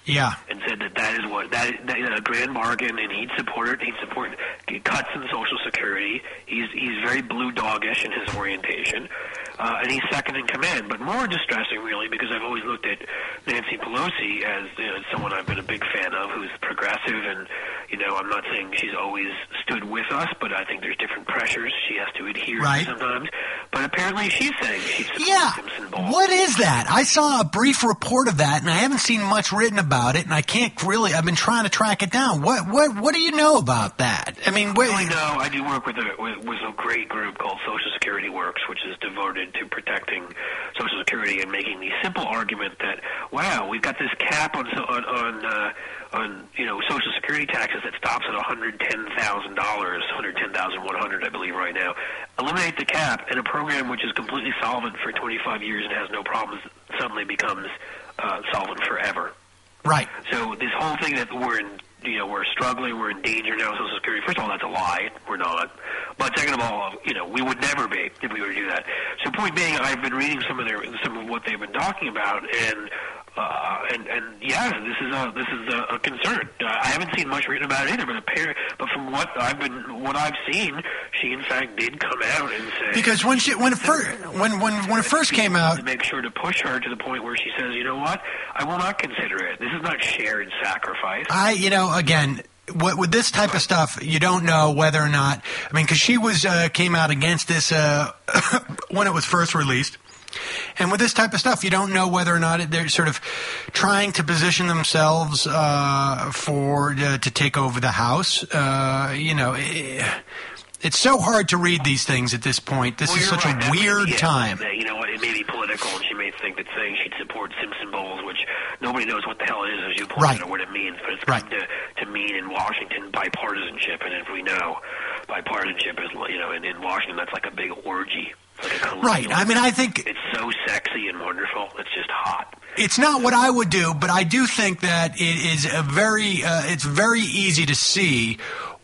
Speaker 3: Yeah.
Speaker 5: And said that that is what that is that, you know, a grand bargain, and he'd support it. He'd support cuts in Social Security. He's he's very blue doggish in his orientation, uh, and he's second in command. But more distressing, really, because I've always looked at Nancy Pelosi as, you know, someone I've been a big fan of, who's progressive, and you know, I'm not saying she's always stood with us, but I think there's different pressures she has to adhere
Speaker 3: right.
Speaker 5: to sometimes. But apparently, she's saying she supports
Speaker 3: yeah.
Speaker 5: Simpson Bowles.
Speaker 3: What is that? I saw a brief report of that, and I haven't seen much written about it, and I can't really. I've been trying to track it down. What what what do you know about that? I mean, what,
Speaker 5: I know I do work with a with, with a great group called Social Security Works, which is devoted to protecting Social Security and making the simple argument that, wow, we've got this cap on on on, uh, on you know Social Security taxes that stops at one hundred ten thousand dollars, one hundred ten thousand one hundred, I believe, right now. Eliminate the cap, and a program which is completely solvent for twenty-five years and has no problems suddenly becomes uh, solvent forever.
Speaker 3: Right.
Speaker 5: So this whole thing that we're in, you know, we're struggling, we're in danger now with Social Security. First of all, that's a lie. We're not. But second of all, you know, we would never be if we were to do that. So point being, I've been reading some of their some of what they've been talking about, and uh, and and yeah, this is a this is a, a concern. Uh, I haven't seen much written about it either, but apparent, but from what I've been what I've seen, she in fact did come out and say,
Speaker 3: because when she when it first when when when it first came out,
Speaker 5: to make sure to push her to the point where she says, you know what, I will not consider it. This is not shared sacrifice.
Speaker 3: I you know again. What, with this type of stuff, you don't know whether or not. I mean, because she was uh, came out against this uh, when it was first released, and with this type of stuff, you don't know whether or not they're sort of trying to position themselves uh, for uh, to take over the House. Uh, you know, it, it's so hard to read these things at this point. This
Speaker 5: well,
Speaker 3: is such
Speaker 5: right.
Speaker 3: a weird
Speaker 5: yeah,
Speaker 3: time.
Speaker 5: You know what? It may be political, and she may think that saying she'd support Simpson Bowles, which nobody knows what the hell it is, as you pointed
Speaker 3: right.
Speaker 5: out, what it means, but it's
Speaker 3: right.
Speaker 5: come to, to mean in Washington bipartisanship, and if we know bipartisanship is, you know, in, in Washington, that's like a big orgy. Like a
Speaker 3: right. I mean, I think
Speaker 5: it's so sexy and wonderful. It's just hot.
Speaker 3: It's not what I would do, but I do think that it is a very, uh, it's very easy to see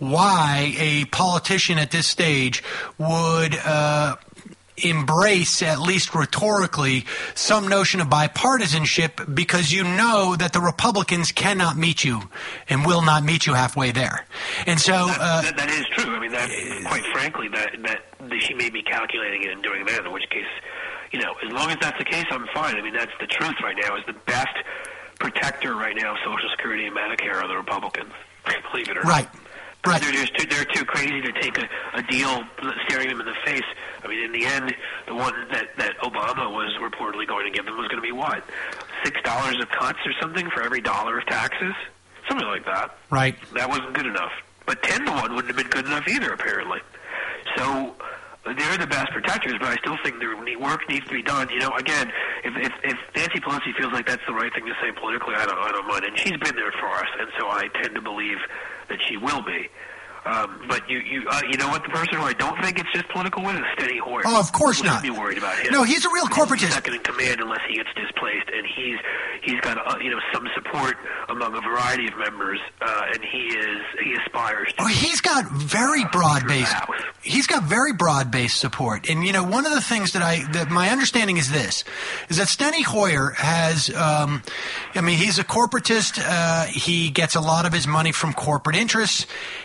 Speaker 3: why a politician at this stage would uh, embrace, at least rhetorically, some notion of bipartisanship, because you know that the Republicans cannot meet you and will not meet you halfway there. And so uh,
Speaker 5: that, that, that is true. I mean, that, quite frankly, that, that that she may be calculating it and doing that, in which case, you know, as long as that's the case, I'm fine. I mean, that's the truth right now, is the best protector right now of Social Security and Medicare are the Republicans, believe it or not.
Speaker 3: Right. Right.
Speaker 5: They're just too, they're too crazy to take a, a deal staring them in the face. I mean, in the end, the one that, that Obama was reportedly going to give them was going to be what? Six dollars of cuts or something for every dollar of taxes? Something like that.
Speaker 3: Right.
Speaker 5: That wasn't good enough. But ten to one wouldn't have been good enough either, apparently. So they're the best protectors, but I still think their work needs to be done. You know, again, if, if if Nancy Pelosi feels like that's the right thing to say politically, I don't I don't mind. And she's been there for us, and so I tend to believe that she will be. Um, but you you uh, you know what? The person who I don't think it's just political with is Steny Hoyer.
Speaker 3: Oh, of course
Speaker 5: Let's
Speaker 3: not.
Speaker 5: Be worried about him.
Speaker 3: No, he's a real corporatist.
Speaker 5: He's second in command unless he gets displaced, and he's he's got uh, you know some support among a variety of members, uh, and he is he aspires. to
Speaker 3: Oh, he's got very
Speaker 5: uh,
Speaker 3: broad
Speaker 5: through the
Speaker 3: based.
Speaker 5: House.
Speaker 3: He's got very broad based support, and you know one of the things that I that my understanding is this is that Steny Hoyer has. Um, I mean, he's a corporatist. Uh, he gets a lot of his money from corporate interests,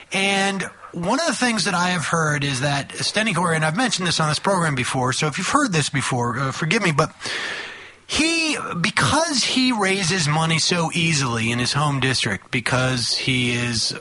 Speaker 3: and one of the things that I have heard is that Steny Hoyer, and I've mentioned this on this program before, so if you've heard this before, uh, forgive me, but he, because he raises money so easily in his home district, because he is,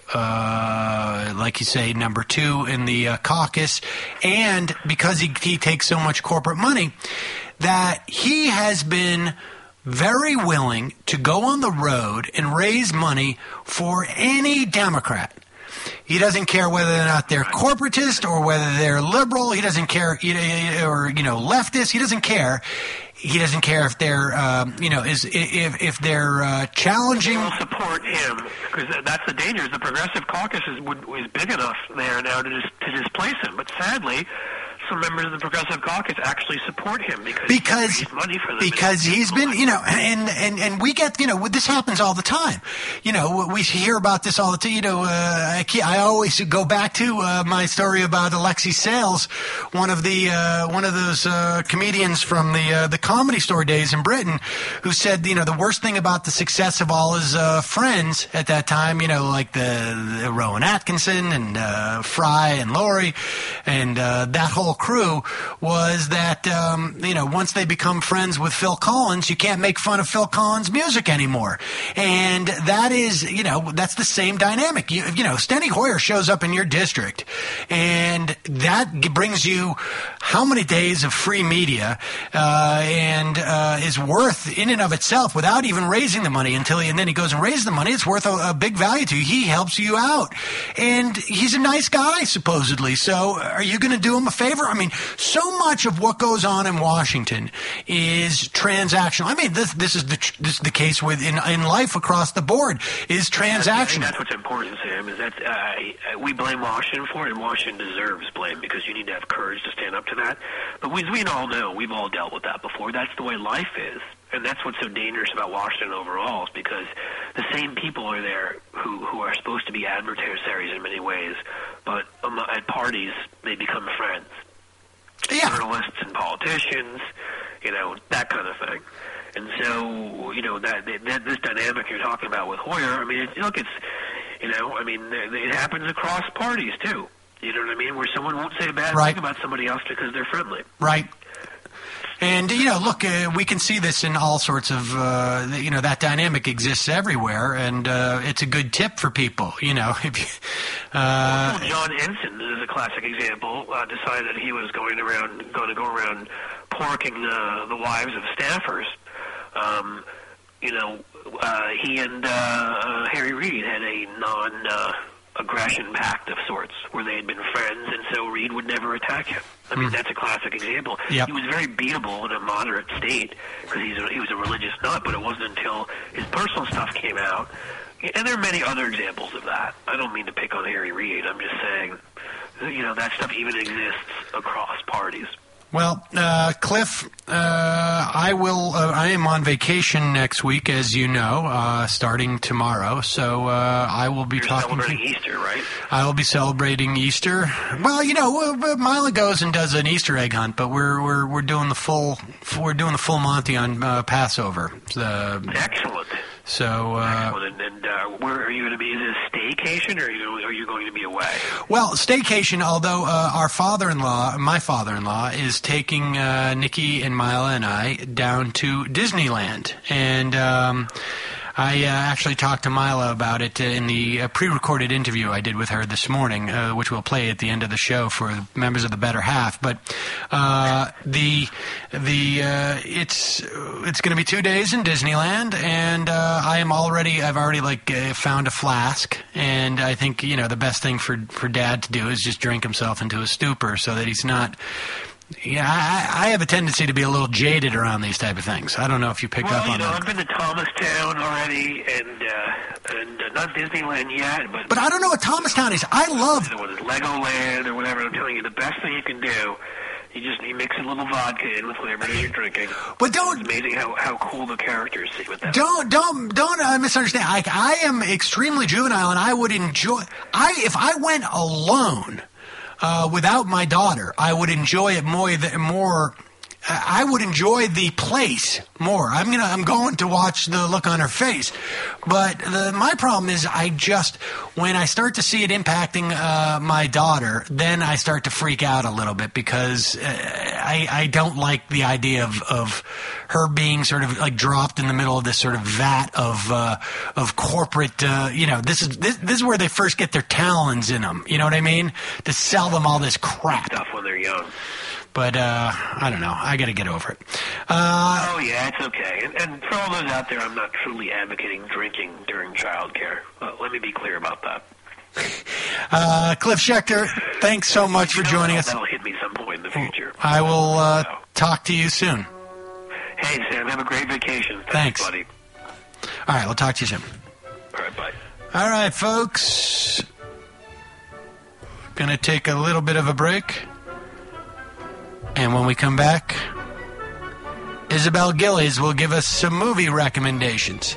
Speaker 3: uh, like you say, number two in the uh, caucus, and because he, he takes so much corporate money, that he has been very willing to go on the road and raise money for any Democrat. He doesn't care whether or not they're corporatist or whether they're liberal. He doesn't care, or, you know, leftist. He doesn't care. He doesn't care if they're, um, you know, is if if they're uh, challenging.
Speaker 5: We'll support him, because that's the danger. The Progressive Caucus is, is big enough there now to dis, to displace him. But sadly, some members of the Progressive Caucus actually support him because
Speaker 3: because
Speaker 5: he money for them.
Speaker 3: Because he's been, you know, and, and, and we get, you know, this happens all the time. You know, we hear about this all the time. You know, uh, I, I always go back to uh, my story about Alexi Sales, one of the uh, one of those uh, comedians from the uh, the Comedy Store days in Britain, who said, you know, the worst thing about the success of all his uh, friends at that time, you know, like the, the Rowan Atkinson and uh, Fry and Laurie and uh, that whole crew, was that, um, you know, once they become friends with Phil Collins, you can't make fun of Phil Collins' music anymore. And that is, you know, that's the same dynamic. You, you know, Steny Hoyer shows up in your district, and that g- brings you how many days of free media, uh, and uh, is worth in and of itself, without even raising the money until he, and then he goes and raises the money, it's worth a, a big value to you. He helps you out. And he's a nice guy, supposedly. So are you going to do him a favor? I mean, so much of what goes on in Washington is transactional. I mean, this this is the this is the case with in, in life across the board is transactional.
Speaker 5: I think that's what's important, Sam, is that uh, we blame Washington for it, and Washington deserves blame because you need to have courage to stand up to that. But we, we all know, we've all dealt with that before. That's the way life is. And that's what's so dangerous about Washington overall, is because the same people are there who, who are supposed to be adversaries in many ways, but um, at parties, they become friends.
Speaker 3: Yeah.
Speaker 5: Journalists and politicians, you know, that kind of thing. And so, you know, that, that this dynamic you're talking about with Hoyer, I mean, it, look, it's, you know, I mean, it happens across parties, too. You know what I mean? Where someone won't say a bad
Speaker 3: right.
Speaker 5: thing about somebody else because they're friendly.
Speaker 3: Right. And, you know, look, uh, we can see this in all sorts of, uh, you know, that dynamic exists everywhere, and uh, it's a good tip for people, you know. If you, uh,
Speaker 5: well, John Ensign is a classic example, uh, decided that he was going around, going to go around porking uh, the wives of staffers. Um, you know, uh, he and uh, Harry Reid had a non- uh, aggression pact of sorts where they had been friends, and so Reid would never attack him. I mean, mm. that's a classic example.
Speaker 3: Yep.
Speaker 5: He was very beatable in a moderate state because he's a, he was a religious nut, but it wasn't until his personal stuff came out. And there are many other examples of that. I don't mean to pick on Harry Reid. I'm just saying, you know, that stuff even exists across parties.
Speaker 3: Well, uh, Cliff, uh, I will. Uh, I am on vacation next week, as you know, uh, starting tomorrow. So uh, I will be
Speaker 5: You're
Speaker 3: talking.
Speaker 5: celebrating
Speaker 3: to,
Speaker 5: Easter, right?
Speaker 3: I will be celebrating Easter. Well, you know, uh, Mila goes and does an Easter egg hunt, but we're we're we're doing the full we're doing the full Monty on uh, Passover. Uh,
Speaker 5: Excellent.
Speaker 3: So, uh,
Speaker 5: Excellent. And, and uh, where are you going to be? Is it a staycation, or are you are you going to be away?
Speaker 3: Well, staycation. Although uh, our father-in-law, my father-in-law, is taking uh, Nikki and Mila and I down to Disneyland, and um, I uh, actually talked to Mila about it in the uh, pre-recorded interview I did with her this morning, uh, which we'll play at the end of the show for members of the better half. But uh, the the uh, it's it's going to be two days in Disneyland, and uh, I am already I've already like uh, found a flask, and I think you know the best thing for for Dad to do is just drink himself into a stupor so that he's not. Yeah, I, I have a tendency to be a little jaded around these type of things. I don't know if you pick
Speaker 5: well,
Speaker 3: up on
Speaker 5: you know,
Speaker 3: that.
Speaker 5: I've been to Thomastown already, and uh, and uh, not Disneyland yet, but
Speaker 3: but I don't know what Thomastown is. I love
Speaker 5: whether it's Legoland or whatever. I'm telling you, the best thing you can do, you just you mix a little vodka in with whatever it is you're drinking.
Speaker 3: But don't.
Speaker 5: It's amazing how, how cool the characters see with that.
Speaker 3: Don't don't don't uh, misunderstand. I I am extremely juvenile, and I would enjoy. I if I went alone. Uh, without my daughter, I would enjoy it more. more I would enjoy the place more. I'm gonna. I'm going to watch the look on her face, but the, my problem is I just when I start to see it impacting uh, my daughter, then I start to freak out a little bit because uh, I I don't like the idea of of her being sort of like dropped in the middle of this sort of vat of uh, of corporate. Uh, you know, this is this, this is where they first get their talons in them. You know what I mean? To sell them all this crap
Speaker 5: stuff when they're young.
Speaker 3: But, uh, I don't know. I got to get over it. Uh,
Speaker 5: oh, yeah, it's okay. And, and for all those out there, I'm not truly advocating drinking during childcare. Uh, let me be clear about that.
Speaker 3: Uh, Cliff Schechter, thanks so much for joining us.
Speaker 5: That'll hit me some point in the future.
Speaker 3: I will uh, talk to you soon.
Speaker 5: Hey, Sam, have a great vacation.
Speaker 3: Thanks.
Speaker 5: Thanks, buddy.
Speaker 3: All right, we'll talk to you soon.
Speaker 5: All right, bye.
Speaker 3: All right, folks. Going to take a little bit of a break. And when we come back, Isabel Gillies will give us some movie recommendations.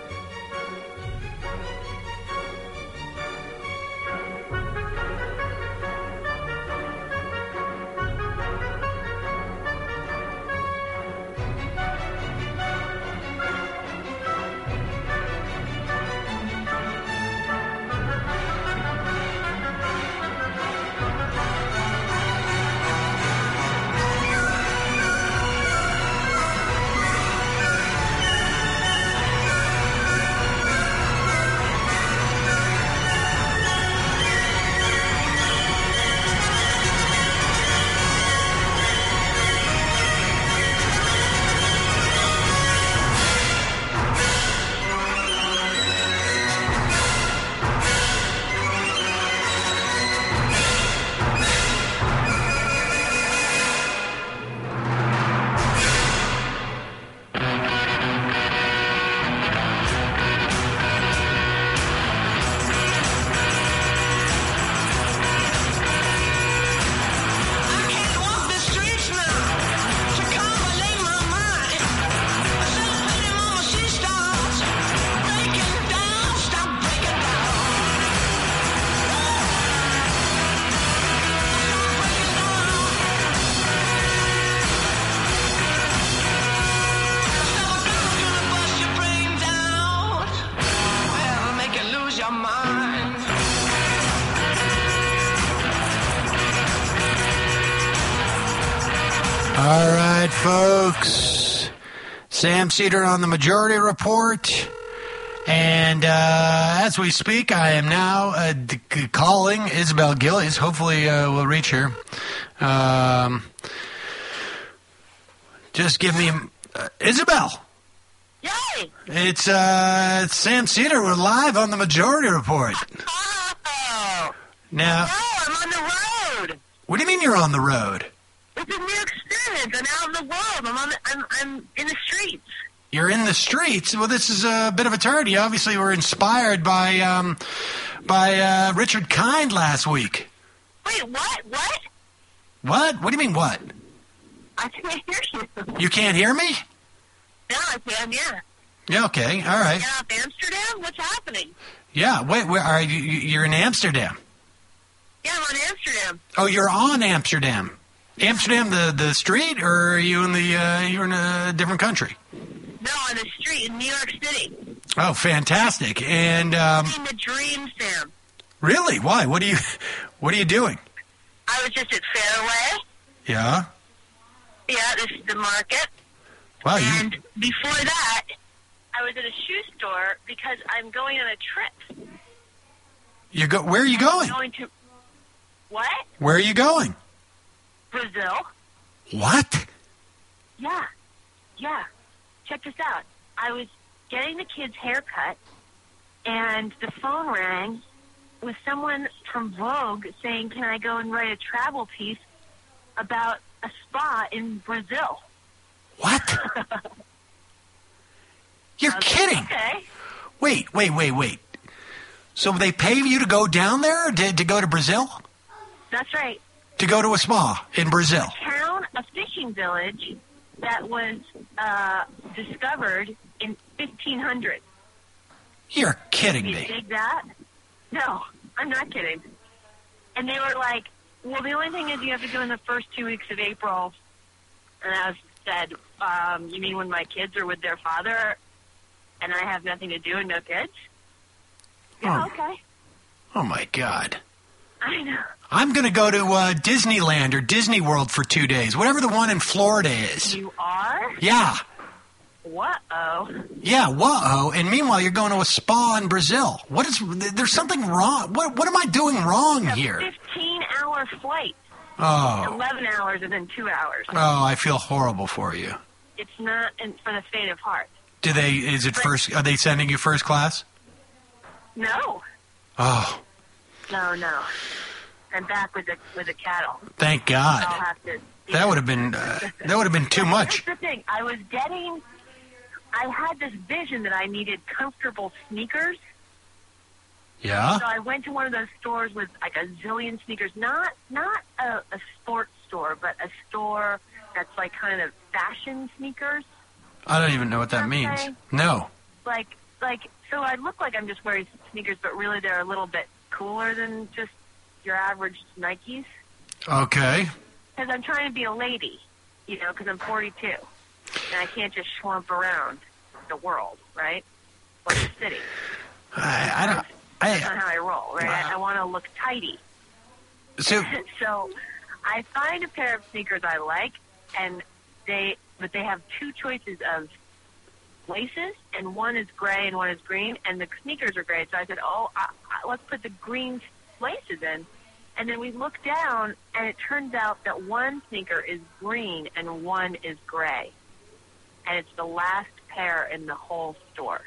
Speaker 3: All right, folks. Sam Cedar on the Majority Report. And uh, as we speak, I am now uh, d- calling Isabel Gillies. Hopefully uh, we'll reach her. Um, just give me... Uh, Isabel!
Speaker 6: Yay!
Speaker 3: It's, uh, it's Sam Cedar. We're live on the Majority Report.
Speaker 6: Oh!
Speaker 3: Now...
Speaker 6: No, I'm on the road!
Speaker 3: What do you mean you're on the road?
Speaker 6: It's a new experience. I'm out in the world. I'm on the, I'm, I'm in the streets.
Speaker 3: You're in the streets. Well, this is a bit of a turn. You obviously were inspired by um, by uh, Richard Kind last week.
Speaker 6: Wait, what? What?
Speaker 3: What? What do you mean, what?
Speaker 6: I can't hear you.
Speaker 3: You can't hear me?
Speaker 6: No, I can, yeah.
Speaker 3: Yeah, okay, all right.
Speaker 6: Get off Amsterdam? What's happening?
Speaker 3: Yeah, wait, where are you? You're in Amsterdam.
Speaker 6: Yeah, I'm on Amsterdam.
Speaker 3: Oh, you're on Amsterdam. Amsterdam, the, the street, or are you in the uh, you're in a different country?
Speaker 6: No, on the street in New York City.
Speaker 3: Oh, fantastic! And um,
Speaker 6: In the dream, Sam.
Speaker 3: really, why? What are you What are you doing?
Speaker 6: I was just at Fairway.
Speaker 3: Yeah.
Speaker 6: Yeah, this is the market.
Speaker 3: Wow. You,
Speaker 6: And before that, I was at a shoe store because I'm going on a trip.
Speaker 3: you go. Where are you going?
Speaker 6: I'm going to what?
Speaker 3: Where are you going?
Speaker 6: Brazil.
Speaker 3: What?
Speaker 6: Yeah, yeah. Check this out. I was getting the kid's haircut, and the phone rang with someone from Vogue saying, can I go and write a travel piece about a spa in Brazil?
Speaker 3: What? You're
Speaker 6: I was
Speaker 3: kidding.
Speaker 6: like, okay.
Speaker 3: Wait, wait, wait, wait. So they pay you to go down there to, to go to Brazil?
Speaker 6: That's right.
Speaker 3: To go to a spa in Brazil?
Speaker 6: Town, a fishing village that was uh, discovered in fifteen hundred.
Speaker 3: You're kidding
Speaker 6: You
Speaker 3: me.
Speaker 6: dig that? No, I'm not kidding. And they were like, well, the only thing is you have to go in the first two weeks of April. And I said, um, you mean when my kids are with their father and I have nothing to do and no kids? Yeah,
Speaker 3: Oh.
Speaker 6: okay.
Speaker 3: Oh, my God.
Speaker 6: I know.
Speaker 3: I'm going to go to uh, Disneyland or Disney World for two days, whatever the one in Florida is.
Speaker 6: You are?
Speaker 3: Yeah.
Speaker 6: What-oh.
Speaker 3: Yeah, whoa. And meanwhile, you're going to a spa in Brazil. What is, there's something wrong. What, what am I doing wrong
Speaker 6: A
Speaker 3: here?
Speaker 6: fifteen-hour flight.
Speaker 3: Oh.
Speaker 6: eleven hours and then two hours.
Speaker 3: Oh, I feel horrible for you.
Speaker 6: It's not in, for the faint of heart.
Speaker 3: Do they, is it first, are they sending you first class?
Speaker 6: No.
Speaker 3: Oh,
Speaker 6: No, no. I'm back with the with the cattle.
Speaker 3: thank God.
Speaker 6: I'll have to.
Speaker 3: That would have been, uh, that would have been too much.
Speaker 6: Here's the thing. I was getting. I had this vision that I needed comfortable sneakers.
Speaker 3: Yeah?
Speaker 6: So I went to one of those stores with like a zillion sneakers, not not a, a sports store, but a store that's like kind of fashion sneakers.
Speaker 3: I don't even know what that means.
Speaker 6: Okay.
Speaker 3: No.
Speaker 6: Like, like, so I look like I'm just wearing sneakers, but really they're a little bit cooler than just your average Nikes.
Speaker 3: Okay.
Speaker 6: Because I'm trying to be a lady, you know, because I'm forty-two. And I can't just schwump around the world, right? Or the city.
Speaker 3: I, I don't... I,
Speaker 6: That's not how I roll, right? I, I want to look tidy.
Speaker 3: So,
Speaker 6: so I find a pair of sneakers I like, and they, but they have two choices of laces, and one is gray and one is green, and the sneakers are gray. So I said, oh, I, I, let's put the green laces in. And then we look down, and it turns out that one sneaker is green and one is gray. And it's the last pair in the whole store.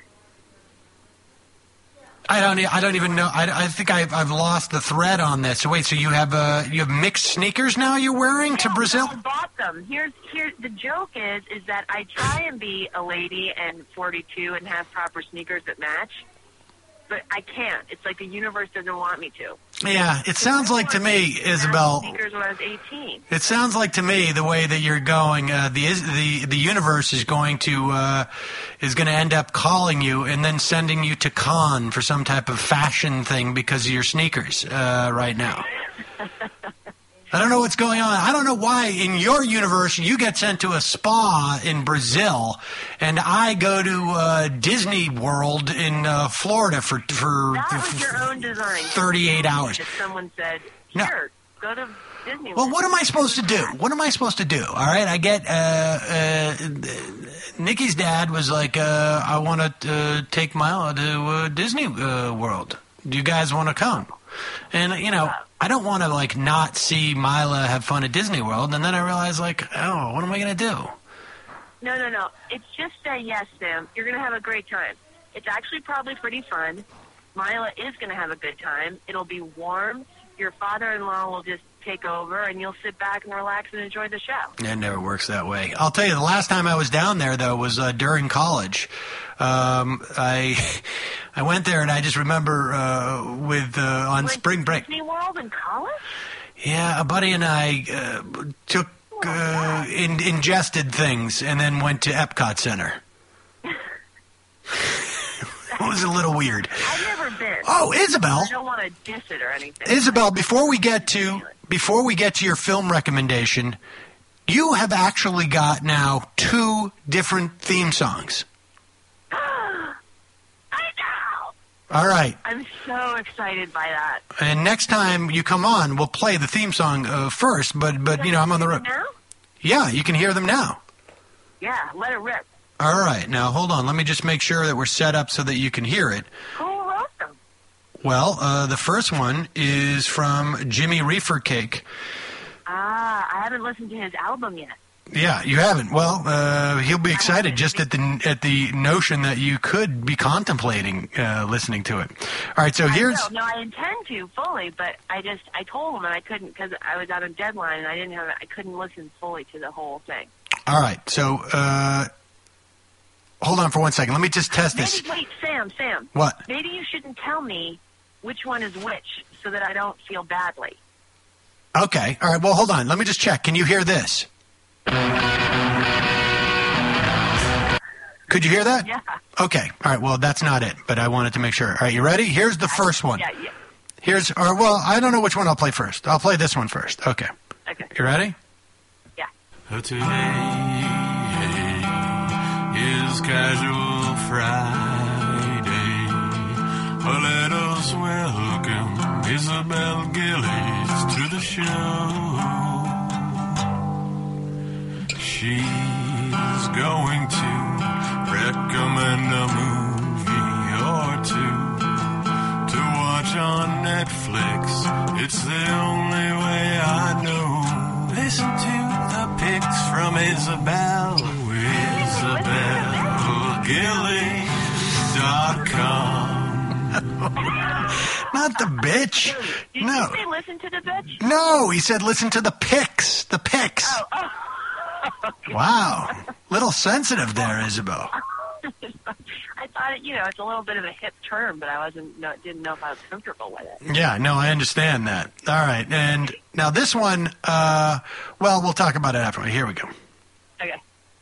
Speaker 3: I don't. e- I don't even know. I, I think I've, I've lost the thread on this. So wait. So you have uh, you have mixed sneakers now? You're wearing to
Speaker 6: No,
Speaker 3: Brazil?
Speaker 6: I bought them. Here's here. The joke is is that I try and be a lady and forty-two and have proper sneakers that match, but I can't. It's like the universe doesn't want me to.
Speaker 3: Yeah. It sounds like to me, Isabel.
Speaker 6: Sneakers when I was eighteen.
Speaker 3: It sounds like to me the way that you're going. Uh, the is- the the universe is going to uh, is going to end up calling you and then sending you to Cannes for some type of fashion thing because of your sneakers uh, right now. I don't know what's going on. I don't know why in your universe you get sent to a spa in Brazil, and I go to uh, Disney World in uh, Florida for for
Speaker 6: That was your own design.
Speaker 3: thirty-eight hours.
Speaker 6: That someone said,
Speaker 3: No.
Speaker 6: "Here, go to Disney."
Speaker 3: Well, what am I supposed to do? What am I supposed to do? All right, I get uh, uh, Nikki's dad was like, uh, I want to uh, take Mila to uh, Disney uh, World. Do you guys want to come? And you know, I don't want to like not see Mila have fun at Disney World, and then I realize like, oh, what am I gonna do?
Speaker 6: No, no, no. It's just say yes, Sam. You're going to have a great time. It's actually probably pretty fun. Mila is going to have a good time. It'll be warm. Your father-in-law will just take over, and you'll sit back and relax and enjoy the show.
Speaker 3: It never works that way. I'll tell you, the last time I was down there, though, was uh, during college. Um, I I went there, and I just remember uh, with uh, on
Speaker 6: Went
Speaker 3: spring
Speaker 6: to
Speaker 3: break.
Speaker 6: Disney World in college?
Speaker 3: Yeah, a buddy and I uh, took uh, in, ingested things and then went to Epcot Center. It was a little weird.
Speaker 6: I've never been.
Speaker 3: Oh, Isabel.
Speaker 6: I don't want to diss it or anything.
Speaker 3: Isabel, before we get to before we get to your film recommendation, you have actually got now two different theme songs.
Speaker 6: I know.
Speaker 3: All right.
Speaker 6: I'm so excited by that.
Speaker 3: And next time you come on, we'll play the theme song uh, first, but but you know, I'm on the road.
Speaker 6: Now?
Speaker 3: Yeah, you can hear them now.
Speaker 6: Yeah, let it rip.
Speaker 3: All right. Now, hold on. Let me just make sure that we're set up so that you can hear it.
Speaker 6: Who wrote them?
Speaker 3: Well, uh, the first one is from Jimmy Reefer Cake.
Speaker 6: Ah, I haven't listened to his album yet.
Speaker 3: Yeah, you haven't. Well, uh, he'll be excited just at the at the notion that you could be contemplating uh, listening to it. All right, so here's...
Speaker 6: I know. No, I intend to fully, but I just I told him and I couldn't because I was on a deadline and I didn't have I couldn't listen fully to the whole thing.
Speaker 3: All right, so uh, hold on for one second. Let me just test this.
Speaker 6: Maybe, wait, Sam, Sam.
Speaker 3: What?
Speaker 6: Maybe you shouldn't tell me which one is which so that I don't feel badly.
Speaker 3: Okay. All right. Well, hold on. Let me just check. Can you hear this? Could you hear that?
Speaker 6: Yeah.
Speaker 3: Okay. All right. Well, that's not it, but I wanted to make sure. All right. You ready? Here's the first one.
Speaker 6: Yeah, yeah.
Speaker 3: Here's, or well, I don't know which one I'll play first. I'll play this one first. Okay.
Speaker 6: Okay.
Speaker 3: You ready?
Speaker 6: Yeah.
Speaker 4: Today is Casual Friday. Let us welcome Isabel Gillies to the show. She's going to recommend a movie or two to watch on Netflix. It's the only way I know. Listen to the picks from Isabel. Isabel Gillies dot com.
Speaker 3: Not the bitch.
Speaker 6: Did
Speaker 3: No.
Speaker 6: you say listen to the bitch?
Speaker 3: No, he said listen to the picks. The picks.
Speaker 6: Oh, oh. Okay.
Speaker 3: Wow. Little sensitive there, Isabel.
Speaker 6: I thought I, you know, it's a little bit of a hip term, but I wasn't, no, didn't know if I was comfortable with it.
Speaker 3: Yeah, no, I understand that. All right, and now this one, uh, well, we'll talk about it after. Here we go.
Speaker 6: Okay.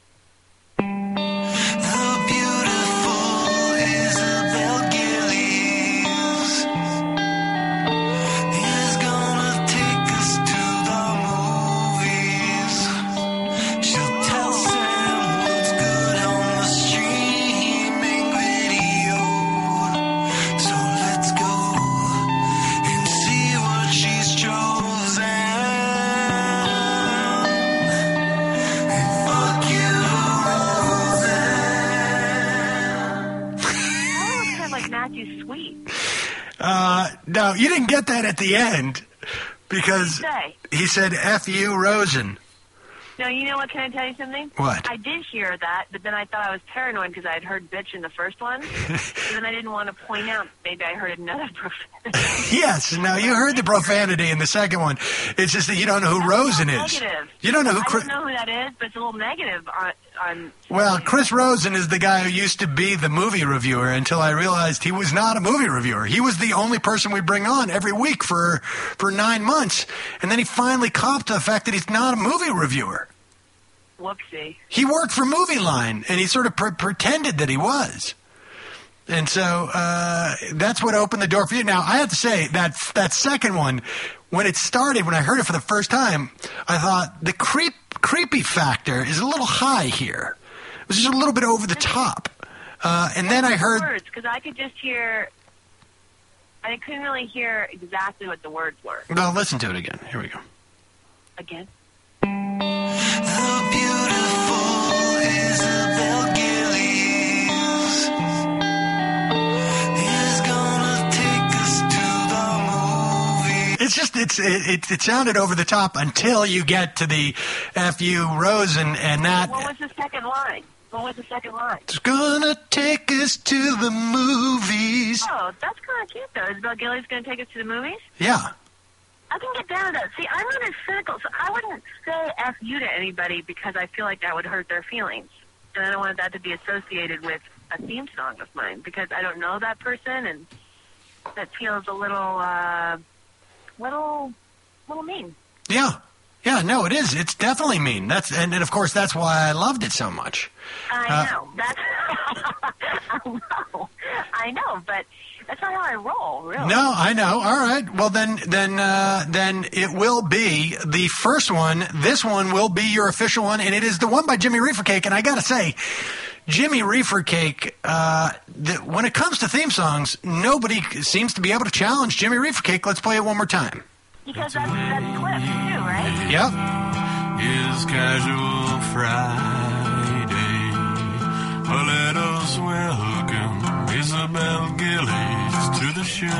Speaker 3: Uh, no, you didn't get that at the end because he said F you, Rosen.
Speaker 6: No, you know what? Can I tell you something?
Speaker 3: What?
Speaker 6: I did hear that, but then I thought I was paranoid because I had heard bitch in the first one. So then I didn't want to point out maybe I heard another profanity.
Speaker 3: Yes, no, you heard the profanity in the second one. It's just that you don't know who
Speaker 6: That's
Speaker 3: Rosen is.
Speaker 6: Negative.
Speaker 3: You don't know who
Speaker 6: I
Speaker 3: Chris...
Speaker 6: don't know who that is, but it's a little negative on... on
Speaker 3: well, Chris Rosen is the guy who used to be the movie reviewer until I realized he was not a movie reviewer. He was the only person we bring on every week for, for nine months. And then he finally copped to the fact that he's not a movie reviewer.
Speaker 6: Whoopsie.
Speaker 3: He worked for Movie Line, and he sort of pre- pretended that he was. And so uh, that's what opened the door for you. Now, I have to say, that that second one, when it started, when I heard it for the first time, I thought the creep creepy factor is a little high here. It was just a little bit over the top. Uh, and then I heard...
Speaker 6: words, because I could just hear... I couldn't really hear exactly what the words were.
Speaker 3: Well, listen to it again. Here we go.
Speaker 6: Again?
Speaker 7: How beautiful Isabel Gillies is gonna take us to the movie.
Speaker 3: It's just, it's, it, it, it sounded over the top until you get to the F U Rosen and that.
Speaker 6: What was the second line? What was the second line?
Speaker 3: It's gonna take us to the movies.
Speaker 6: Oh, that's kind of cute, though. Isabel Gillies going to take us to the movies?
Speaker 3: Yeah.
Speaker 6: I can get down to that. See, I'm not as cynical, so I wouldn't say F you to anybody because I feel like that would hurt their feelings. And I don't want that to be associated with a theme song of mine because I don't know that person, and that feels a little, uh, little, little mean.
Speaker 3: Yeah. Yeah, no, it is. It's definitely mean. That's and, and of course, that's why I loved it so much.
Speaker 6: I
Speaker 3: Uh,
Speaker 6: know. That's I know. I know, but that's not how I roll, really.
Speaker 3: No, I know. All right. Well, then, then, uh, then it will be the first one. This one will be your official one, and it is the one by Jimmy Reefer Cake. And I got to say, Jimmy Reefer Cake. Uh, the, when it comes to theme songs, nobody seems to be able to challenge Jimmy Reefer Cake. Let's play it one more time.
Speaker 6: Because that's, that's Cliff, too, right?
Speaker 3: Yep.
Speaker 4: Is Casual Friday. Well, let us welcome Isabel Gillies to the show.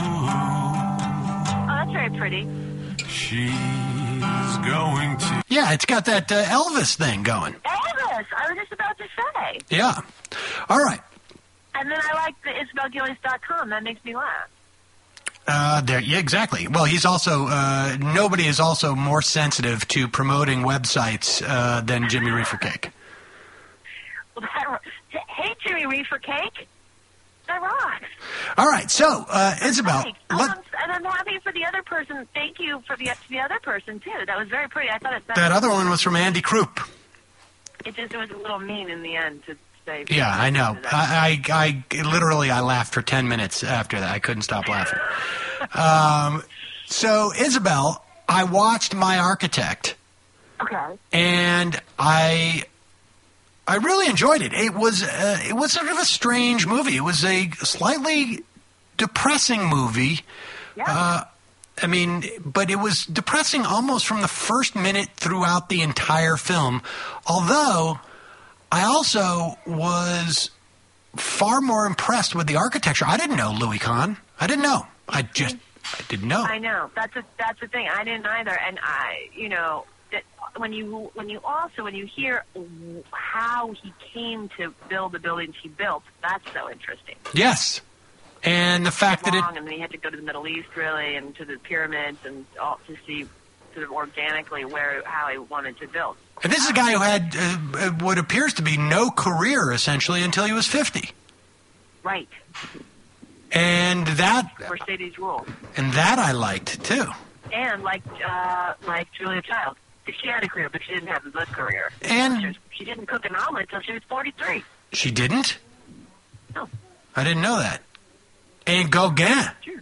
Speaker 6: Oh, that's very pretty.
Speaker 4: She's going to...
Speaker 3: Yeah, it's got that uh, Elvis thing going.
Speaker 6: Elvis, I was just about to say.
Speaker 3: Yeah. All right.
Speaker 6: And then I like the Isabel Gillies dot com. That makes me laugh.
Speaker 3: Uh, there, yeah, exactly. Well, he's also, uh, nobody is also more sensitive to promoting websites uh, than Jimmy Reefer Cake.
Speaker 6: Well, that, hey, Jimmy Reefer Cake. That rocks.
Speaker 3: All right, so, uh, Isabel.
Speaker 6: Thanks.
Speaker 3: Let,
Speaker 6: Um, and I'm happy for the other person. Thank you for the the other person, too. That was very pretty. I thought it
Speaker 3: that other one was from Andy Krupp.
Speaker 6: It just it was a little mean in the end to say.
Speaker 3: Yeah, I know. I, I, I literally, I laughed for ten minutes after that. I couldn't stop laughing. um, so, Isabel, I watched My Architect.
Speaker 6: Okay.
Speaker 3: And I... I really enjoyed it. It was uh, it was sort of a strange movie. It was a slightly depressing movie.
Speaker 6: Yeah.
Speaker 3: Uh, I mean, but it was depressing almost from the first minute throughout the entire film. Although, I also was far more impressed with the architecture. I didn't know Louis Kahn. I didn't know. I just I didn't know.
Speaker 6: I know. That's a, that's the thing. I didn't either. And I, you know, that when you when you also when you hear how he came to build the buildings he built, that's so interesting.
Speaker 3: Yes. And the fact that it...
Speaker 6: And then he had to go to the Middle East, really, and to the pyramids, and all to see sort of organically where how he wanted to build.
Speaker 3: And this is a guy who had uh, what appears to be no career, essentially, until he was fifty.
Speaker 6: Right.
Speaker 3: And that
Speaker 6: Mercedes rules.
Speaker 3: and that I liked too.
Speaker 6: And like uh, like Julia Child. She had a career, but she didn't have a good career.
Speaker 3: And-
Speaker 6: she, was, she didn't cook an omelet until she was forty-three.
Speaker 3: She didn't?
Speaker 6: No.
Speaker 3: I didn't know that. And Gauguin.
Speaker 6: Sure.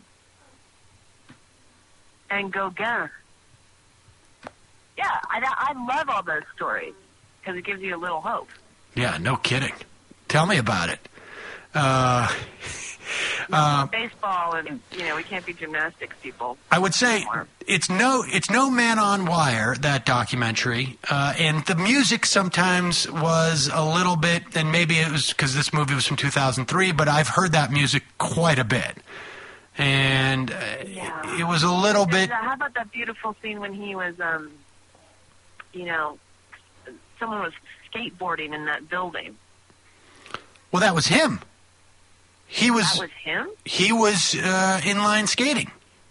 Speaker 6: And Gauguin. Yeah, I, I love all those stories because it gives you a little hope.
Speaker 3: Yeah, no kidding. Tell me about it. Uh, uh,
Speaker 6: Baseball and, you know, we can't be gymnastics people.
Speaker 3: I would say
Speaker 6: anymore.
Speaker 3: it's no it's no Man on Wire, that documentary, uh, and the music sometimes was a little bit, and maybe it was because this movie was from two thousand three, but I've heard that music quite a bit, and uh,
Speaker 6: Yeah.
Speaker 3: it, it was a little bit.
Speaker 6: How about that beautiful scene when he was, um, you know, someone was skateboarding in that building?
Speaker 3: Well, that was him. He was
Speaker 6: That was him?
Speaker 3: he was uh, inline skating.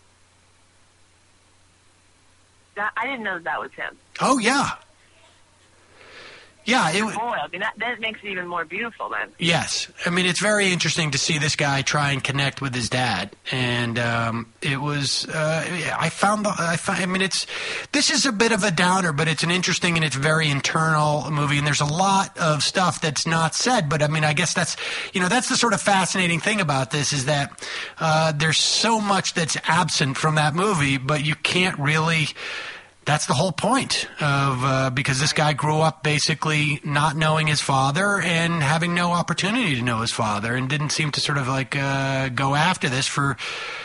Speaker 6: That, I didn't know that was him.
Speaker 3: Oh yeah, yeah. It was.
Speaker 6: Boy, I mean, that, that makes it even more beautiful then.
Speaker 3: Yes, I mean it's very interesting to see this guy try and connect with his dad, and um, it was. Uh, I found the. I find. I mean, it's. This is a bit of a downer, but it's an interesting and it's very internal movie, and there's a lot of stuff that's not said. But I mean, I guess that's. You know, that's the sort of fascinating thing about this is that uh, there's so much that's absent from that movie, but you can't really. That's the whole point of uh, because this guy grew up basically not knowing his father and having no opportunity to know his father, and didn't seem to sort of like uh, go after this for,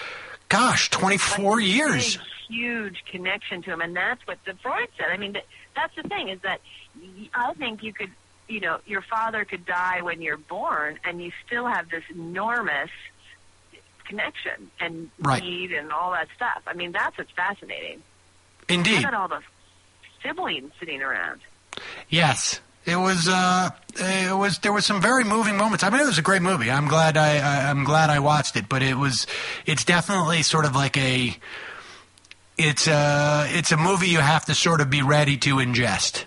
Speaker 3: gosh, twenty-four
Speaker 6: Like,
Speaker 3: years.
Speaker 6: Big, huge connection to him, and that's what the Freud said. I mean, th- that's the thing is that y- I think you could, you know, your father could die when you're born, and you still have this enormous connection and
Speaker 3: Right.
Speaker 6: need and all that stuff. I mean, that's what's fascinating.
Speaker 3: Indeed,
Speaker 6: Look at all the siblings sitting around.
Speaker 3: yes. It was. Uh, it was. There was some very moving moments. I mean, it was a great movie. I'm glad. I, I. I'm glad I watched it. But it was. It's definitely sort of like a. It's a. It's a movie you have to sort of be ready to ingest.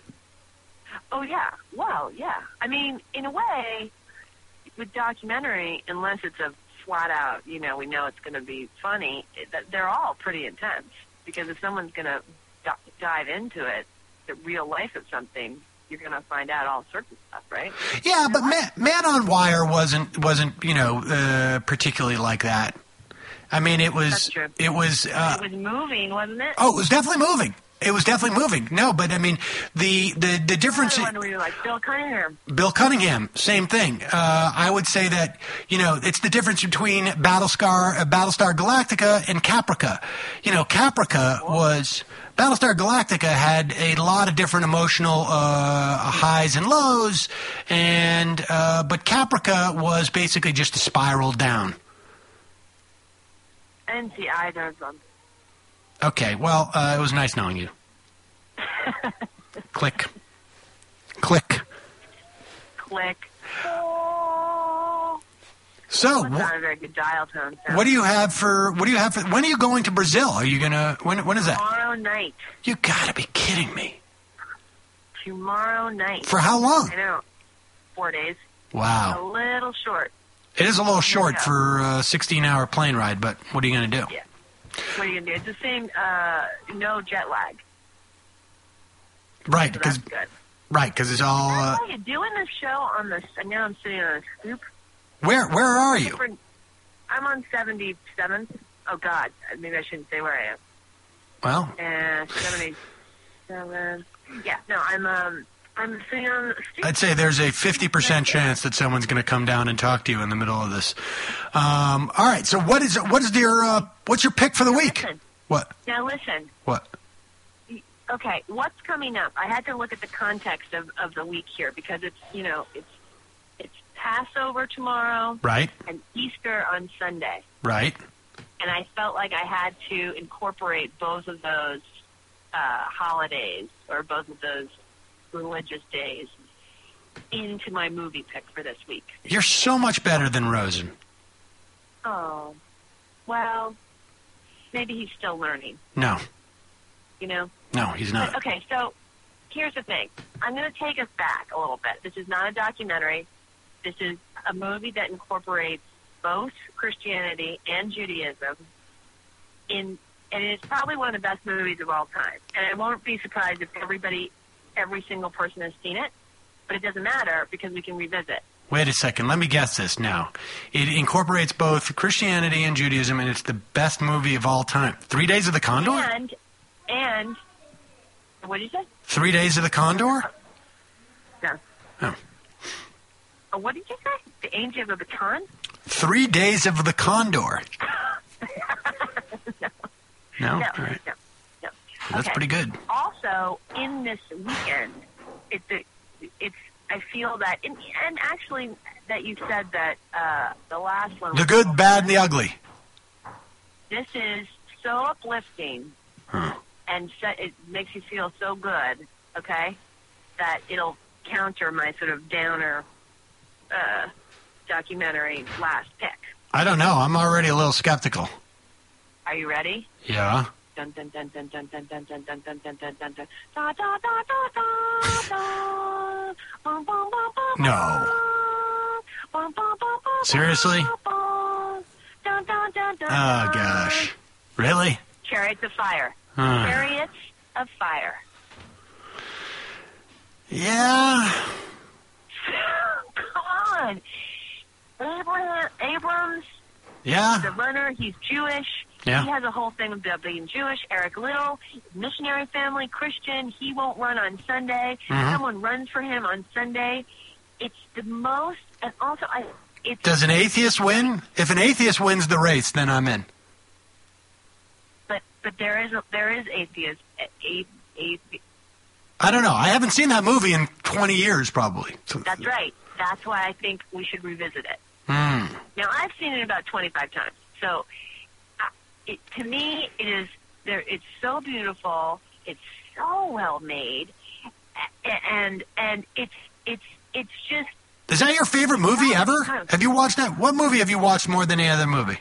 Speaker 6: Oh, yeah. Well, yeah. I mean, in a way, with documentary, unless it's a flat out, you know, we know it's going to be funny, it, they're all pretty intense. Because if someone's going to d- dive into it, the real life of something, you're going to find out all sorts of stuff, right?
Speaker 3: Yeah, but Man, Man on Wire wasn't wasn't you know uh, particularly like that. I mean, it was
Speaker 6: That's true.
Speaker 3: it was. Uh,
Speaker 6: It was moving, wasn't it?
Speaker 3: oh, it was definitely moving. It was definitely moving. No, but I mean, the the the difference.
Speaker 6: Another one where you're like, Bill Cunningham.
Speaker 3: Bill Cunningham, same thing. Uh, I would say that, you know, it's the difference between Battlestar, uh, Battlestar Galactica and Caprica. You know, Caprica was, Battlestar Galactica had a lot of different emotional uh, highs and lows, and uh, but Caprica was basically just a spiral down.
Speaker 6: I didn't see either of them.
Speaker 3: Okay, well, uh, it was nice knowing you. Click. Click.
Speaker 6: Click. Oh.
Speaker 3: So,
Speaker 6: That's
Speaker 3: wh-
Speaker 6: not a very good dial tone sound.
Speaker 3: what do you have for, what do you have for, when are you going to Brazil? Are you going to, when, when is that?
Speaker 6: Tomorrow night.
Speaker 3: You gotta be kidding me.
Speaker 6: Tomorrow night.
Speaker 3: For how long?
Speaker 6: I know. Four days. A
Speaker 3: Wow.
Speaker 6: little short.
Speaker 3: It is a little short
Speaker 6: Yeah.
Speaker 3: for a sixteen hour plane ride, but what are you going to do?
Speaker 6: Yeah. What are you going to do? It's the same, uh, no jet lag.
Speaker 3: Right,
Speaker 6: So
Speaker 3: because
Speaker 6: that's good.
Speaker 3: right, because it's all. Uh,
Speaker 6: How are you doing this show on the, now I'm sitting on a scoop.
Speaker 3: where where are you?
Speaker 6: Different- I'm on seventy-seventh. Oh, God. Maybe I shouldn't say where I am.
Speaker 3: Well,
Speaker 6: Uh, seventy-seven. Yeah, no, I'm, um, I'm sitting on the stoop.
Speaker 3: I'd say there's a fifty percent chance that someone's going to come down and talk to you in the middle of this. Um, all right, so what is what is your uh, what's your pick for the week?
Speaker 6: Listen.
Speaker 3: What
Speaker 6: Now, listen.
Speaker 3: what?
Speaker 6: Okay, what's coming up? I had to look at the context of, of the week here because it's, you know, it's it's Passover tomorrow
Speaker 3: Right,
Speaker 6: and Easter on Sunday.
Speaker 3: right.
Speaker 6: And I felt like I had to incorporate both of those uh, holidays or both of those religious days into my movie pick for this week.
Speaker 3: You're so much better than Rosen.
Speaker 6: Oh, well, maybe he's still learning,
Speaker 3: No,
Speaker 6: you know?
Speaker 3: no, he's
Speaker 6: But,
Speaker 3: not.
Speaker 6: okay, so here's the thing. I'm going to take us back a little bit. This is not a documentary. This is a movie that incorporates both Christianity and Judaism in, and it's probably one of the best movies of all time. And I won't be surprised if everybody, every single person has seen it, but it doesn't matter because we can revisit.
Speaker 3: Wait a second. Let me guess this now. It incorporates both Christianity and Judaism, and it's the best movie of all time. Three Days of the Condor?
Speaker 6: And, and, what did you say?
Speaker 3: Three Days of the Condor?
Speaker 6: No.
Speaker 3: Oh.
Speaker 6: Oh, what did you say? The Angel of the Baton?
Speaker 3: Three Days of the Condor.
Speaker 6: no.
Speaker 3: No?
Speaker 6: No,
Speaker 3: All right.
Speaker 6: no, no.
Speaker 3: That's
Speaker 6: Okay.
Speaker 3: pretty good.
Speaker 6: Also, in this weekend, it's a, it's. I feel that, and, and actually, that you said that uh, the last one.
Speaker 3: The
Speaker 6: was
Speaker 3: Good,
Speaker 6: so
Speaker 3: Bad, and the Ugly.
Speaker 6: This is so uplifting,
Speaker 3: Huh.
Speaker 6: and so, it makes you feel so good. Okay, that it'll counter my sort of downer uh, documentary last pick.
Speaker 3: I don't know. I'm already a little skeptical.
Speaker 6: Are you ready?
Speaker 3: Yeah.
Speaker 6: Dun dun dun dun dun dun dun dun dun dun dun dun dun dun da da da da da da bum bum bum bum
Speaker 3: No.
Speaker 6: bum bum bum bum
Speaker 3: Seriously?
Speaker 6: bum dun dun dun dun.
Speaker 3: Oh, gosh. Really?
Speaker 6: Chariots of Fire.
Speaker 3: Huh.
Speaker 6: Chariots of Fire.
Speaker 3: Yeah.
Speaker 6: Come on. Abraham, Abrams,
Speaker 3: Yeah.
Speaker 6: the runner, he's Jewish.
Speaker 3: Yeah.
Speaker 6: He has a whole thing about being Jewish. Eric Liddell, missionary family, Christian. He won't run on Sunday.
Speaker 3: Mhm.
Speaker 6: Someone runs for him on Sunday. It's the most, and also, I. It's,
Speaker 3: Does an atheist win? If an atheist wins the race, then I'm in.
Speaker 6: but but there is a, there is atheist. A, a,
Speaker 3: I don't know. I haven't seen that movie in twenty years, probably. So-
Speaker 6: that's right. That's why I think we should revisit it.
Speaker 3: Hmm.
Speaker 6: Now, I've seen it about twenty-five times. So, uh, it, to me, it is there. It's so beautiful. It's so well made, a- and and it's it's it's just.
Speaker 3: Is that your favorite movie ever? Have you watched that? What movie have you watched more than any other movie?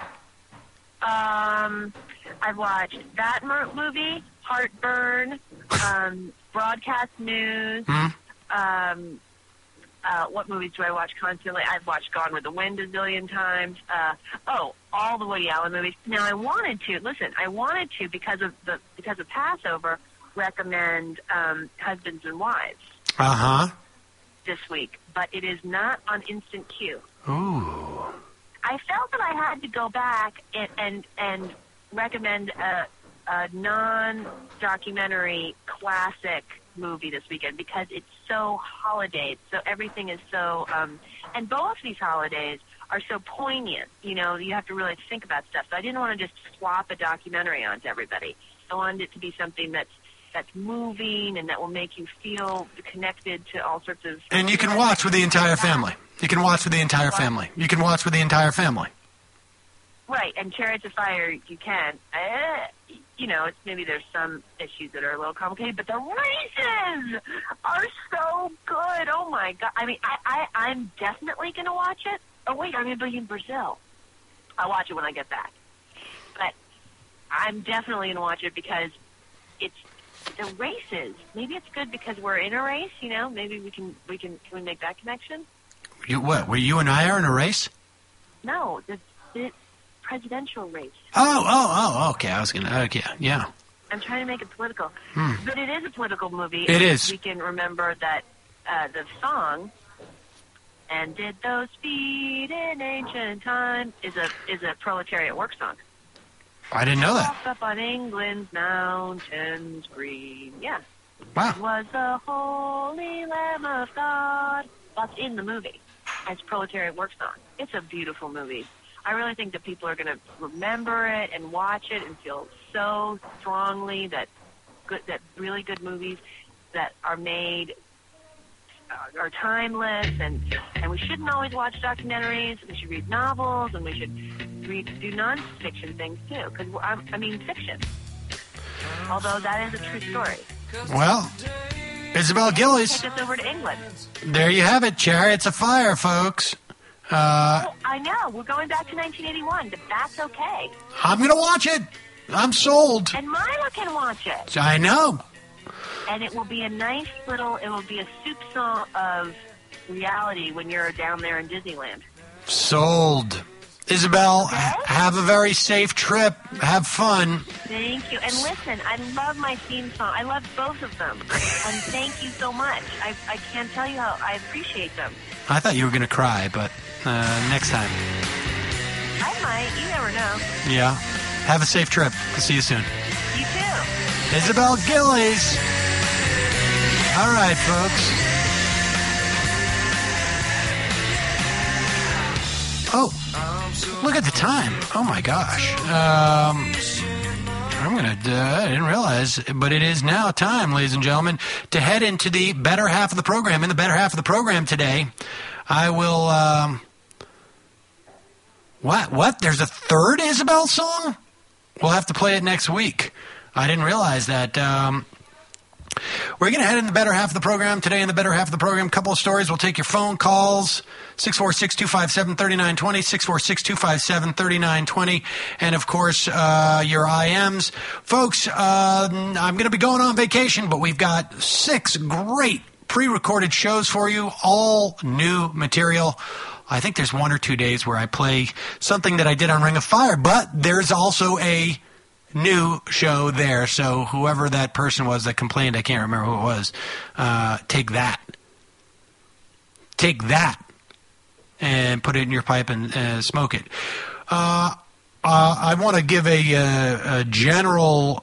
Speaker 6: Um, I've watched that mer- movie, Heartburn, um, Broadcast News.
Speaker 3: Hmm?
Speaker 6: Um, uh, what movies do I watch constantly? I've watched Gone with the Wind a zillion times. Uh, oh, all the Woody Allen movies. Now I wanted to listen. I wanted to because of the because of Passover recommend um, Husbands and Wives
Speaker 3: Uh huh.
Speaker 6: this week, but it is not on Instant Queue.
Speaker 3: Ooh.
Speaker 6: I felt that I had to go back and and, and recommend a, a non-documentary classic movie this weekend because it's so holiday. So everything is so, um, and both these holidays are so poignant. You know, you have to really think about stuff. So I didn't want to just swap a documentary onto everybody. I wanted it to be something that's that's moving and that will make you feel connected to all sorts of.
Speaker 3: And you can watch with the entire family. You can watch with the entire family. You can watch with the entire family.
Speaker 6: Right, and Chariots of Fire, you can. Uh, you know, it's maybe there's some issues that are a little complicated, but the races are so good. Oh my God! I mean, I, I I'm definitely going to watch it. Oh wait, I'm going to be in Brazil. I'll watch it when I get back. But I'm definitely going to watch it because it's the races. Maybe it's good because we're in a race. You know, maybe we can we can can we make that connection?
Speaker 3: You what? Were you and I are in a race?
Speaker 6: No, the, the presidential race.
Speaker 3: Oh, oh, oh. Okay, I was gonna. Okay, yeah.
Speaker 6: I'm trying to make it political.
Speaker 3: Hmm.
Speaker 6: But it is a political movie.
Speaker 3: It
Speaker 6: and
Speaker 3: is.
Speaker 6: We can remember that uh, the song, "And Did Those Feet in Ancient Time," is a is a proletariat work song.
Speaker 3: I didn't know that.
Speaker 6: Walk up on England's mountains green. Yeah.
Speaker 3: Wow.
Speaker 6: It was the Holy Lamb of God. That's in the movie. It's a proletariat work song. It's a beautiful movie. I really think that people are going to remember it and watch it and feel so strongly that good, that really good movies that are made uh, are timeless, and and we shouldn't always watch documentaries. We should read novels, and we should read do nonfiction things too. Because I mean fiction, although that is a true story.
Speaker 3: Well, Isabel Gillies.
Speaker 6: Take us over to England.
Speaker 3: There you have it. Chariots of Fire, folks. Uh,
Speaker 6: Oh, I know. We're going back to nineteen eighty-one, but that's okay.
Speaker 3: I'm gonna watch it. I'm sold.
Speaker 6: And Mila can watch it.
Speaker 3: I know.
Speaker 6: And it will be a nice little, it will be a soup song of reality when you're down there in Disneyland.
Speaker 3: Sold. Isabel, ha- have a very safe trip. Have fun.
Speaker 6: Thank you. And listen, I love my theme song. I love both of them. And thank you so much. I, I can't tell you how I appreciate them.
Speaker 3: I thought you were going to cry, but uh, next time.
Speaker 6: I might. You never know.
Speaker 3: Yeah. Have a safe trip. We'll see you soon.
Speaker 6: You too.
Speaker 3: Isabel Gillies. All right, folks. Oh, look at the time. Oh, my gosh. Um, I'm going to, uh, I didn't realize, but it is now time, ladies and gentlemen, to head into the better half of the program. In the better half of the program today, I will, um, what, what? There's a third Isabel song? We'll have to play it next week. I didn't realize that. Um, we're going to head in the better half of the program. Today in the better half of the program, a couple of stories. We'll take your phone calls, six four six, two five seven, three nine two zero, six four six, two five seven, three nine two zero, and, of course, uh, your I Ms. Folks, uh, I'm going to be going on vacation, but we've got six great pre-recorded shows for you, all new material. I think there's one or two days where I play something that I did on Ring of Fire, but there's also a new show there. So whoever that person was that complained, I can't remember who it was, uh, take that. Take that and put it in your pipe and uh, smoke it. Uh, uh, I want to give a, uh, a general...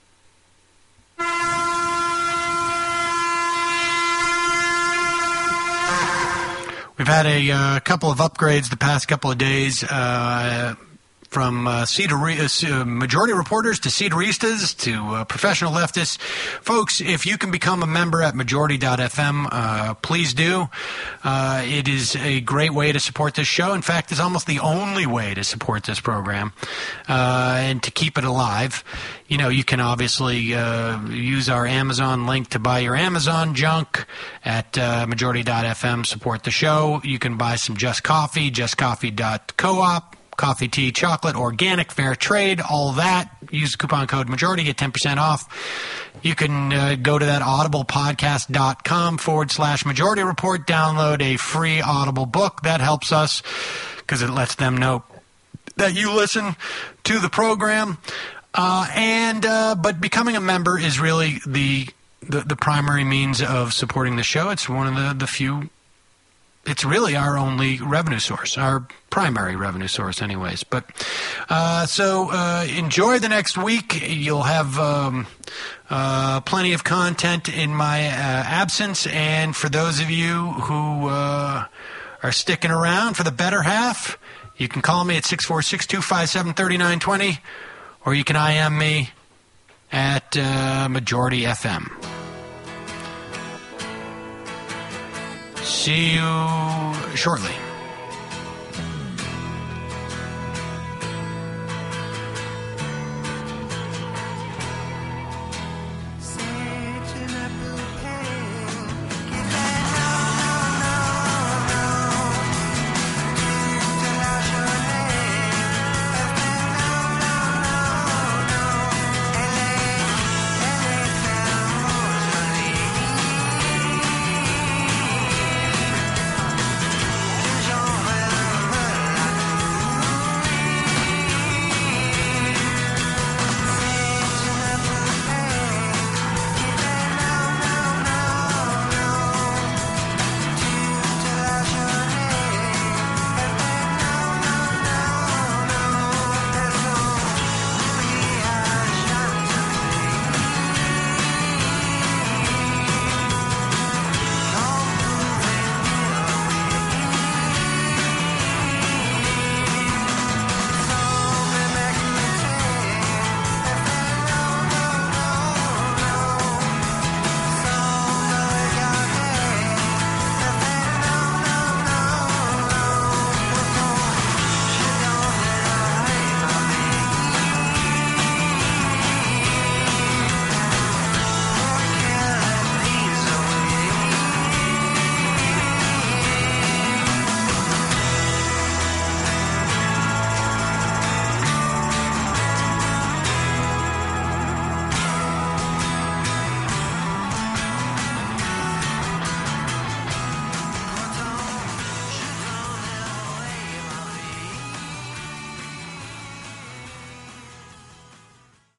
Speaker 3: We've had a uh, couple of upgrades the past couple of days, uh, from uh, Cedar, uh, majority reporters to Cedaristas to uh, professional leftists. Folks, if you can become a member at majority dot f m, uh, please do. Uh, it is a great way to support this show. In fact, it's almost the only way to support this program uh, and to keep it alive. You know, you can obviously uh, use our Amazon link to buy your Amazon junk at uh, majority dot f m. Support the show. You can buy some Just Coffee, just coffee dot coop. Coffee, tea, chocolate, organic, fair trade, all that. Use the coupon code MAJORITY, get ten percent off. You can uh, go to that audiblepodcast.com forward slash majority report, download a free Audible book. That helps us because it lets them know that you listen to the program. Uh, and uh, but becoming a member is really the, the, the primary means of supporting the show. It's one of the, the few... It's really our only revenue source, our primary revenue source anyways. But uh, so uh, enjoy the next week. You'll have um, uh, plenty of content in my uh, absence. And for those of you who uh, are sticking around for the better half, you can call me at six four six, two five seven, three nine two zero, or you can I M me at uh, Majority F M. See you shortly.